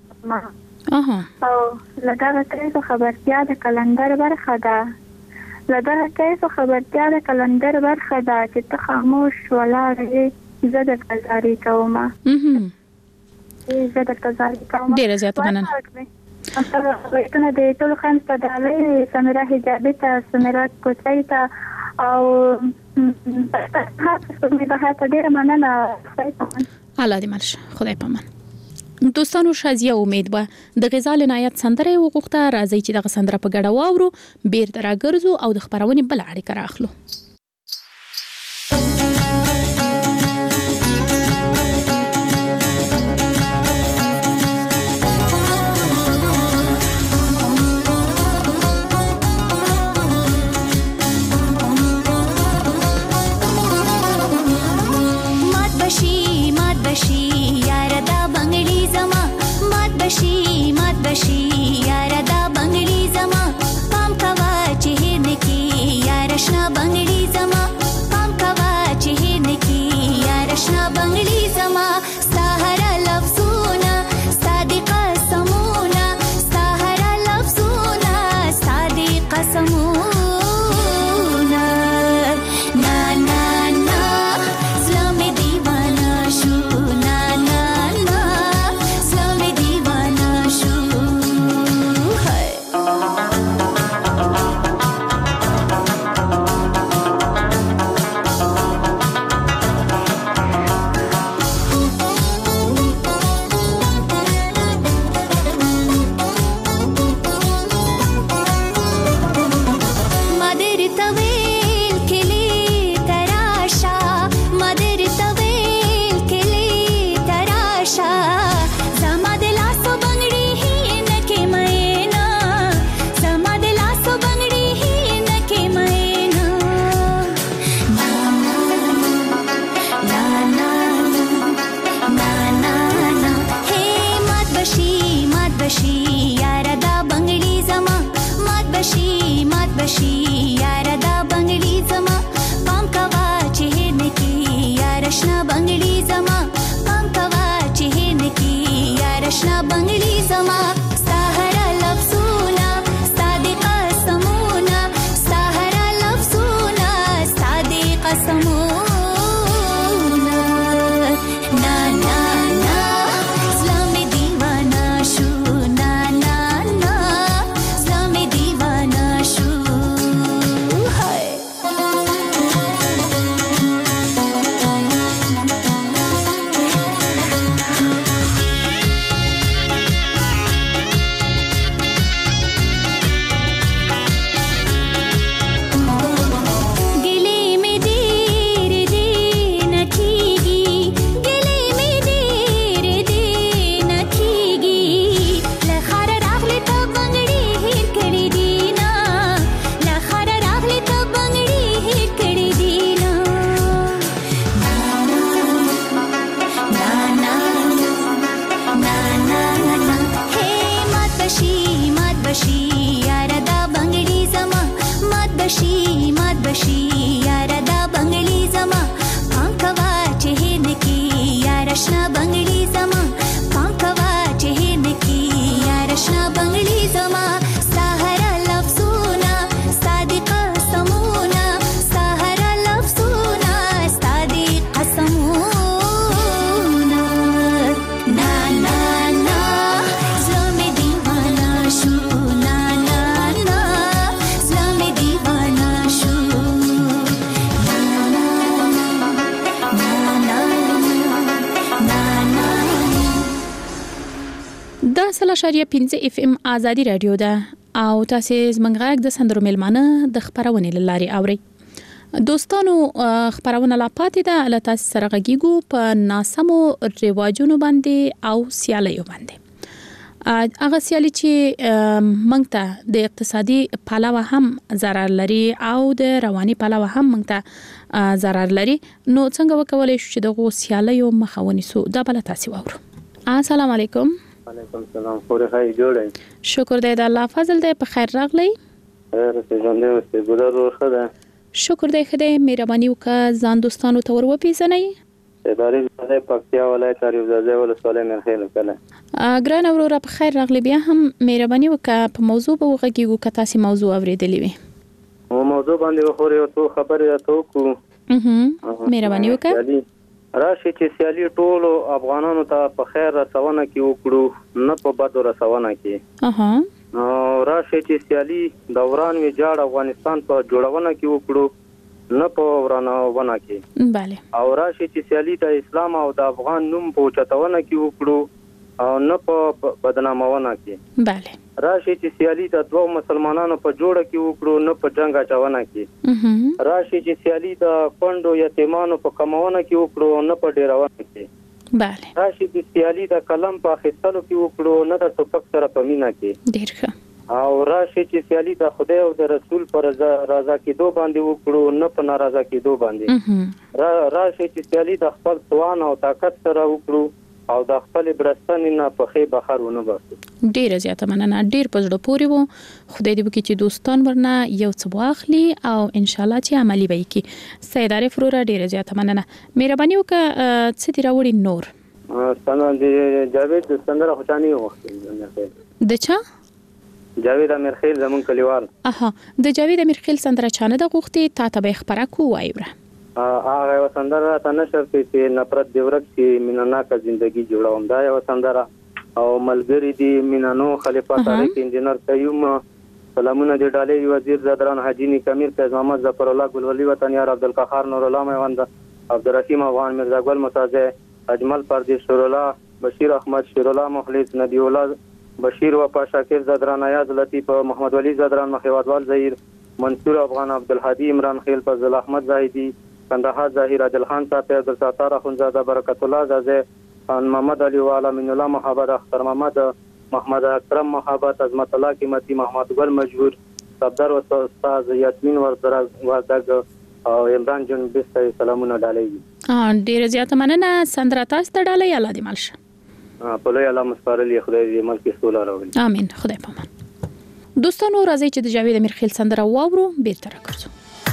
P: او له دغه کیسو خبرتیا د کلندر برخه ده له دغه کیسو خبرتیا د کلندر برخه ده چې ته خاموش ولاړې زه درته زاري کومه.
K: ډېره زیاته مننه.
P: بیتونه د ټولو خان په ډالۍ سمیرا حجابي ته سمیرا کوچۍ ته او ډېره مننه.
K: الله دې مرشه. خدای پامان. دوستانو شازیه امید به د غزال عنایت سندره وغوښته. راځي چې دغه سندره په ګډه واورو بیرته راګرځو او د خبرونې بل اړیکه راخلو.
Q: مات بشي یاره دا بنګړي زما پام کوا چې هند کې یاره شنه بنګړي مات بشي یار دا بنگړي زما پام کوا چې نکی یار شنا بنگړي زما پام کوا چې نکی یار شنا بنگړي زما سحر لفظونه صادق قسمونه سحر لفظونه صادق قسمونه شریعه 15 اف ام ازادي رادیو ده او تاسو زمونږ غږ د سندرو ملمانه د خبرونه لاري اوري دوستانو خبرونه لا پاتې ده ل تاسو سره غږیږو په ناسمو رواجونو باندې او سیالیو باندې هغه سیالي چې مونږ ته د اقتصادي پلوه هم ضرر لري او د رواني پلوه هم مونږ ته ضرر لري نو څنګه وکولای شو چې دغه سیالیو مخه ونیسو دا بل تاسو اورو السلام علیکم
R: علیکم السلام خوري خای جوړه
K: شکر دی د الله فضل دی په خیر راغلی
R: خیر ته ژوند دې ګلر ورخه
K: شکر دی خدای مهرباني وکړه ځان دوستانو ته ور وپیژنئ
R: اداري د پکتیا ولایت اریوزازه ولسوالۍ مرخیل کله
K: ګران وروره په خیر راغلی بیا هم مهرباني وکړه په موضوع به وغږیږو که تاسو موضوع اوریدلې وي
R: موضوع باندې خوري او خبرې ته کو
K: مهرباني وکړه
R: راشي چې سیالي ټولو افغانانو ته په خیر رسونه کې وکړو نه په بد رسونه کې راشي چې سیالي دوران وی جاړ افغانستان په جوړونه کې وکړو نه په ورانونه کې
K: bale
R: او راشي چې سیالي د اسلام او د افغان نوم په چتاونه کې وکړو او نه په بدنامونه کې
K: bale
R: راشي چې سیالي د دوه مسلمانانو په جوړه کې وکړو نه په جنگ اچونه کې راشي چې سیالي د پندو یتیمانو په کماونه کې وکړو نه په ډیرونه کې
K: bale
R: راشي چې سیالي د قلم په خستلو کې وکړو نه د ټوپک سره په مینا کې
K: ډیر ښه
R: او راشي چې سیالي د خدای او د رسول پر رضا کېدو باندې وکړو نه په ناراضه کېدو باندې راشي چې سیالي د خپل توان او طاقت سره وکړو او د خپل برستنې نه په خې بخار ونه باسو
K: ډیر زیاته مننه ډیر پزړه پوري وو خدای دې وکړي چې دوستان ورنه یو څه واخلي او ان شاء الله چې عملی وي کی سیدار فروره ډیر زیاته مننه مهرباني وکړه څه دی راوړي نور
R: ستنه د جاوید د سندره خوشاني وخت
K: د چا
R: جاوید امرخیل زمون کلیوال
K: د جاوید امرخیل سندره چانه د غوختي تا ته به خبره کو وایره
R: هغه وسندره ته نشر چې نفرت دی ورک چې میناناکه ژوندۍ جوړوم دا یو سندره او ملګری دی مینانو خلیفہ طارق انجینر قیوم سلامونه دی ډالې وزیر زدران حاجی کمیر فیض محمد ظفر الله ګلولی وطنیار عبدالقهار نور الله میوند عبدالرحیم افغان مرزا ګل متازه اجمل پردیس شور الله بشیر احمد شیر الله مخلص نبی الله بشیر وفا شاکر زدران ایاز لطیف محمد ولی زدران مخیوادوال زهیر منصور افغان عبدالهادی عمران خیل فضل احمد زاهدی کندهار ظاهر عادل خان صاحب عبدالستار اخونزاده برکت الله زازه محمد علی والا من الله محمد اختر محمد اکرم محمد عظمت الله قیمتی محمد ګل مجبور صدر او استاد یاسمین وردګ او عمران جون بس سلامونه ډالې
K: ډیر زیاته مننه سندرا تاسو ته ډالې الله دې مالشه
R: په لوی الله مسپارلی خدای دې ملک سوله راوړي
K: امين خدای پامان
Q: دوستانو راځي چې د جاوید امیرخیل سندره واورو بیرته راګرځو.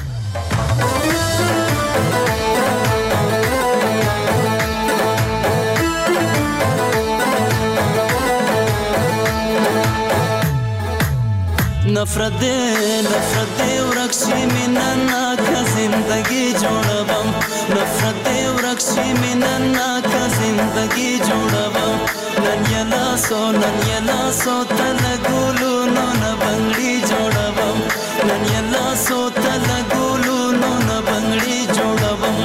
L: نفرت دے ورکشی مینا کا زندگی جوړوم نفرت دے ورکشی مینا کا زندگی جوړوم نن یلا سو تل ګولو نو نه بنگړي جوړوم نن یلا سو تل ګولو نو نه بنگړي جوړوم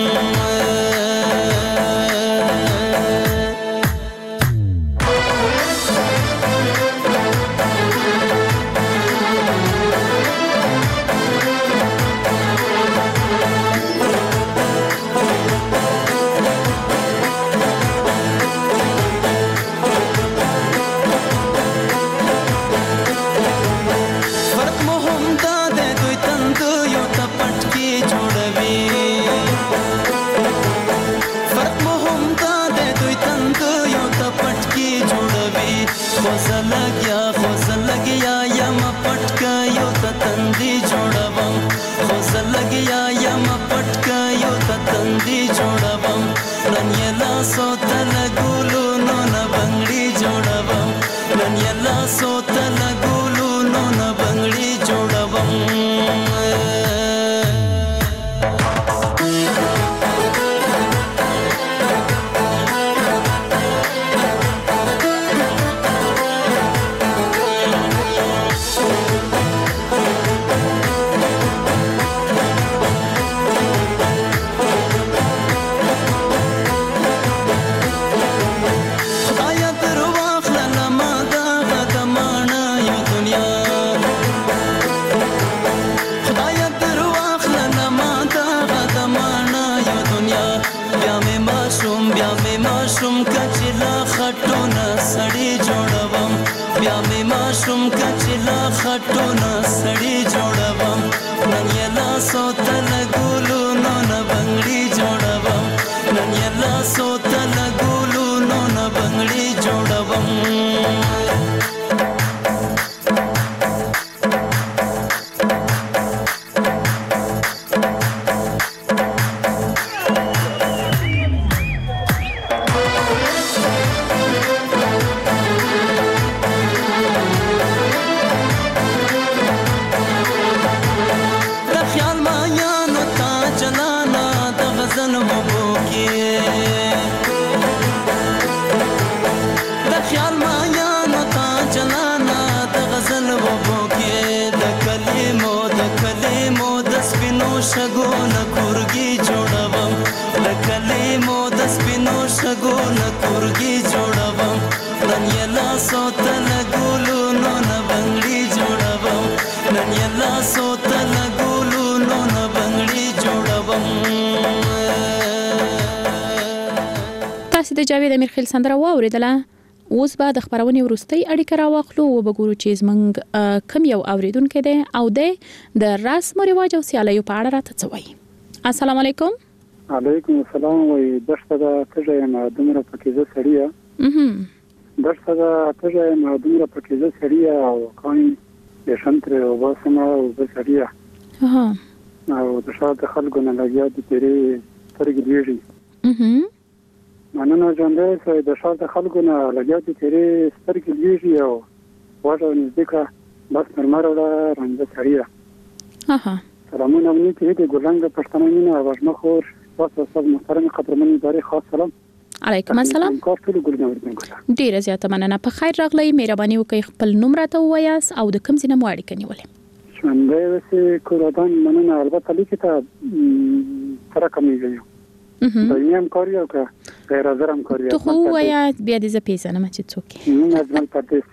Q: تاسو د جاوید امیرخیل سندره واوریدله. اوس به د خبرونې وروستۍ اړیکه راواخلو او وګورو چې زمونږ کم یو اوریدونکو دی او د رسم او رواج او سیالیو په اړه راته څه وایي. السلام علیکم.
S: علیکم السلام. وای دښته د تجه ما دومره پکې سړیا دښته د تجه ما دومره پکې سړیا او کوم د شنتر او باسمه او سړیا او د شاته خلکو نه لګیا دي تیرې سترګې دیږي مننه ژوندې سه د شاته خلکو نه لګیا دي تیرې سترګې دیږي او واټو نزدیکه بس مرمر ولا رنګ سړیا سلامونه ونیته دې ګلنګ پښتنه مینه واجمه خور تاسو سب محترم قدرمن ادارې خاص سلام
Q: علیکم السلام. ډیره زیاته مننه. په خیر راغلی. مهرباني وکړئ خپل نوم راته ووایاست او د کوم ځای نه مو اړیکه نیولې.
S: ژوندی اوسې کورودان مننه. البته لیکي ته سره کمیږي دایمي همکاري او که غیر حاضر همکاري.
Q: تو خو وایه بیا دې زه پیژنم چې څوک
S: یې. اجمل پردیس.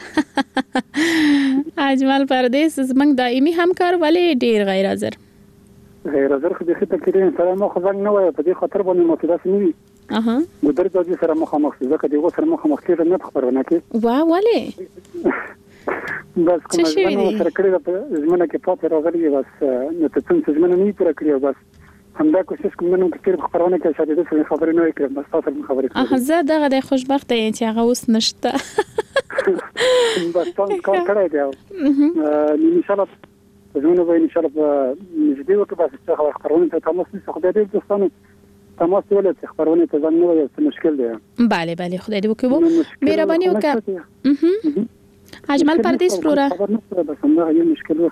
Q: اجمل پردیس زموږ دایمي همکار ولې ډیر غیر حاضر
S: غیر خو دې ته کېدین سره مخ ځنګ نه وای په دې خاطر باندې موتیداس نه وي. ګودر د سره مخ ځکه دغه سره مخ کېږي نه خبرونه کې.
Q: وا ولې
S: بس کوم ځای سره کړی د زمونه کې پاتې راغلی بس نو ته څنګه زمونه نه پوره کړی بس همدا کوشش کوم نن کثیر خبرونه کې چې د څه خبرې نه کړم بس تاسو خبرې
Q: کوم زه دغه د خوشبخت یم چې هغه اوس نشته
S: بس تاسو کار کړی دی ان شاء الله زموږ به ان شاء الله نږدې وکړو بس چې خبرونه ته تماس نیسو خدای دې دوستانو تماس ولې چې خبرونه ته ځان نه وي مشکل دی
Q: بله بله خدای دې وکړو مهرباني وکړه اجمل پردیس پرورا
S: خبر نه بس همدا یو مشکل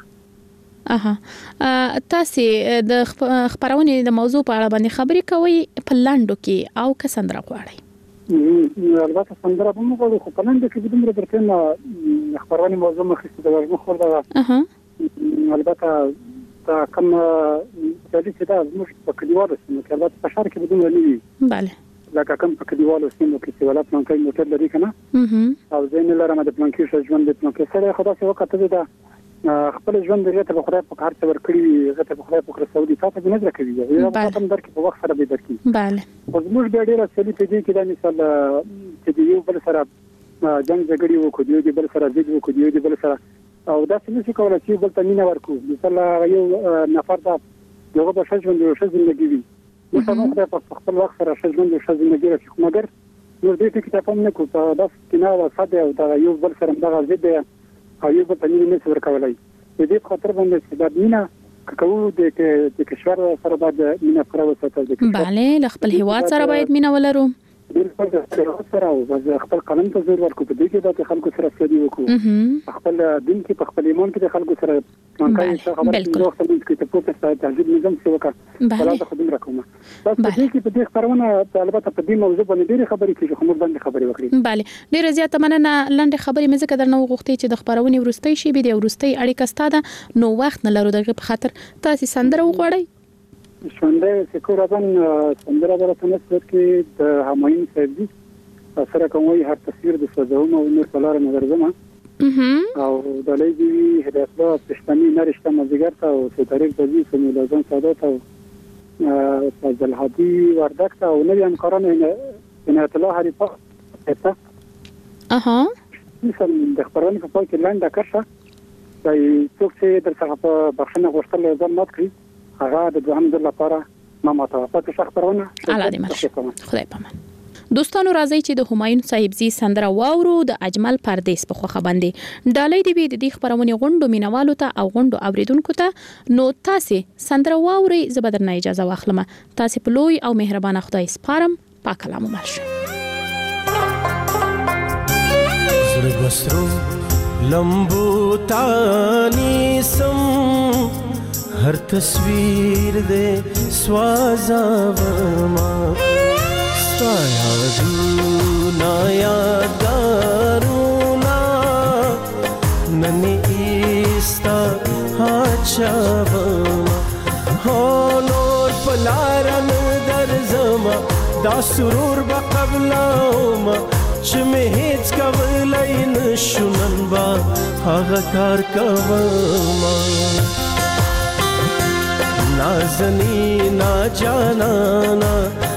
Q: تاسو د خبرونې د موضوع په اړه باندې خبرې کوي په لاندو کې او که سندره غواړي
S: البته سندره به موږ غواړو خو په لاندو کې بدومره درته نه خبرونې موضوع مخکې د ورغو خور دا البته دا کوم د دې چې دا موږ په کلیوالو سیمو کې البته په شهر کې بدومره نه وي
Q: bale
S: لکه کوم په کلیوالو سیمو کې چې ولا پلان کوي موټر لري کنه او زین لرم د پلان کې ژوند د پلان کې سره خدا څه وخت ته خپل ژوند دغه ته خدای په کار څور کړی هغه ته خدای په سعودي تاسو نه درکوي دا په درک په وخت سره به درکې
Q: bale
S: خو موږ به ډیره سلی په دې کې دا مثال چې یو بل سره جنگ جګړې وکړو دی بل سره ځګ وکړو دی بل سره او دا څه چې کولای شي بل ته مینه ورکو مثلا یو نفر دا یو به ژوند زندگی وي مثلا خدای په خپل وخت سره ژوند زندگی راځي مګر نو دې ټکی ته پام نه کوو دا سکینه او صد او دا یو بل سره دغه ځد او یو په تنین نه څور کولای دې خاطر باندې چې دا مینا کوو د کشور سره باید مینا پرو ساتل
Q: bale خپل هیواد سره باید مینا ولرو
S: سره او خپل قانون ته زور ورکو په دې کې د خلکو سره سړي وکړو خپل دین کې په خپل ایمان کې د خلکو سره مونږه څه خبرې کوو خپل کې ته په څه تهذیب نظام څه وکړ بل خدای راکوم بس په دې کې په دې خبرونه البته په دې موضوع باندې ډېری خبرې کیږي خو موږ باندې خبرې وکړي
Q: bale ډېر زیات مننه لاندې خبرې مې ذکر درنه وغوښتي چې د خبرونې ورستۍ شي به د ورستۍ اړیکه ستاده نو وخت نه لرو دغه په خاطر تاسو سندره وغوړی
S: څنګه چې کوم سندره درته نسبت کې د همایون صاحب سره کومي هر تصویر د سوزوم او نور په لار نظر زما او د لېږي هدایت الله پښتني نرشته مزګر ته او په طریق د دې سمې لازم سعادت او فضل هادي وردک ته او نوی همکارانو عنایت الله حریفه ته مثلا د خبرونې په پای کې لاندې کړه دا څوک چې در څخه په بخښنه غوښتل ځان مات کړی هغه د دوهم ځل لپاره ما متوافقه خبرونه
Q: الله دې مرشه خدای پامان دوستانو راځي چې د همایون صاحبزي سندره واورو د اجمل پردیس په خوخه باندې ډالۍ دی د دې خبرونه غونډو مینوالو ته او غونډو اوریدونکو ته نو تاسو سندره واوري زبدرنه اجازه واخلم تاسو په لوی او مهربانه خدای سپارم پاک کلام مرشه
L: زړه بسرو لمبو تانی سم هر تصویر دې سوازاوما یادونا یادگارونا ننی ایستا هاچاوما هونور پلارن در زما دا سرور با قبلاوما چمه هیچ کولی نشونن با آغا کار کوما نازنی نا جانانا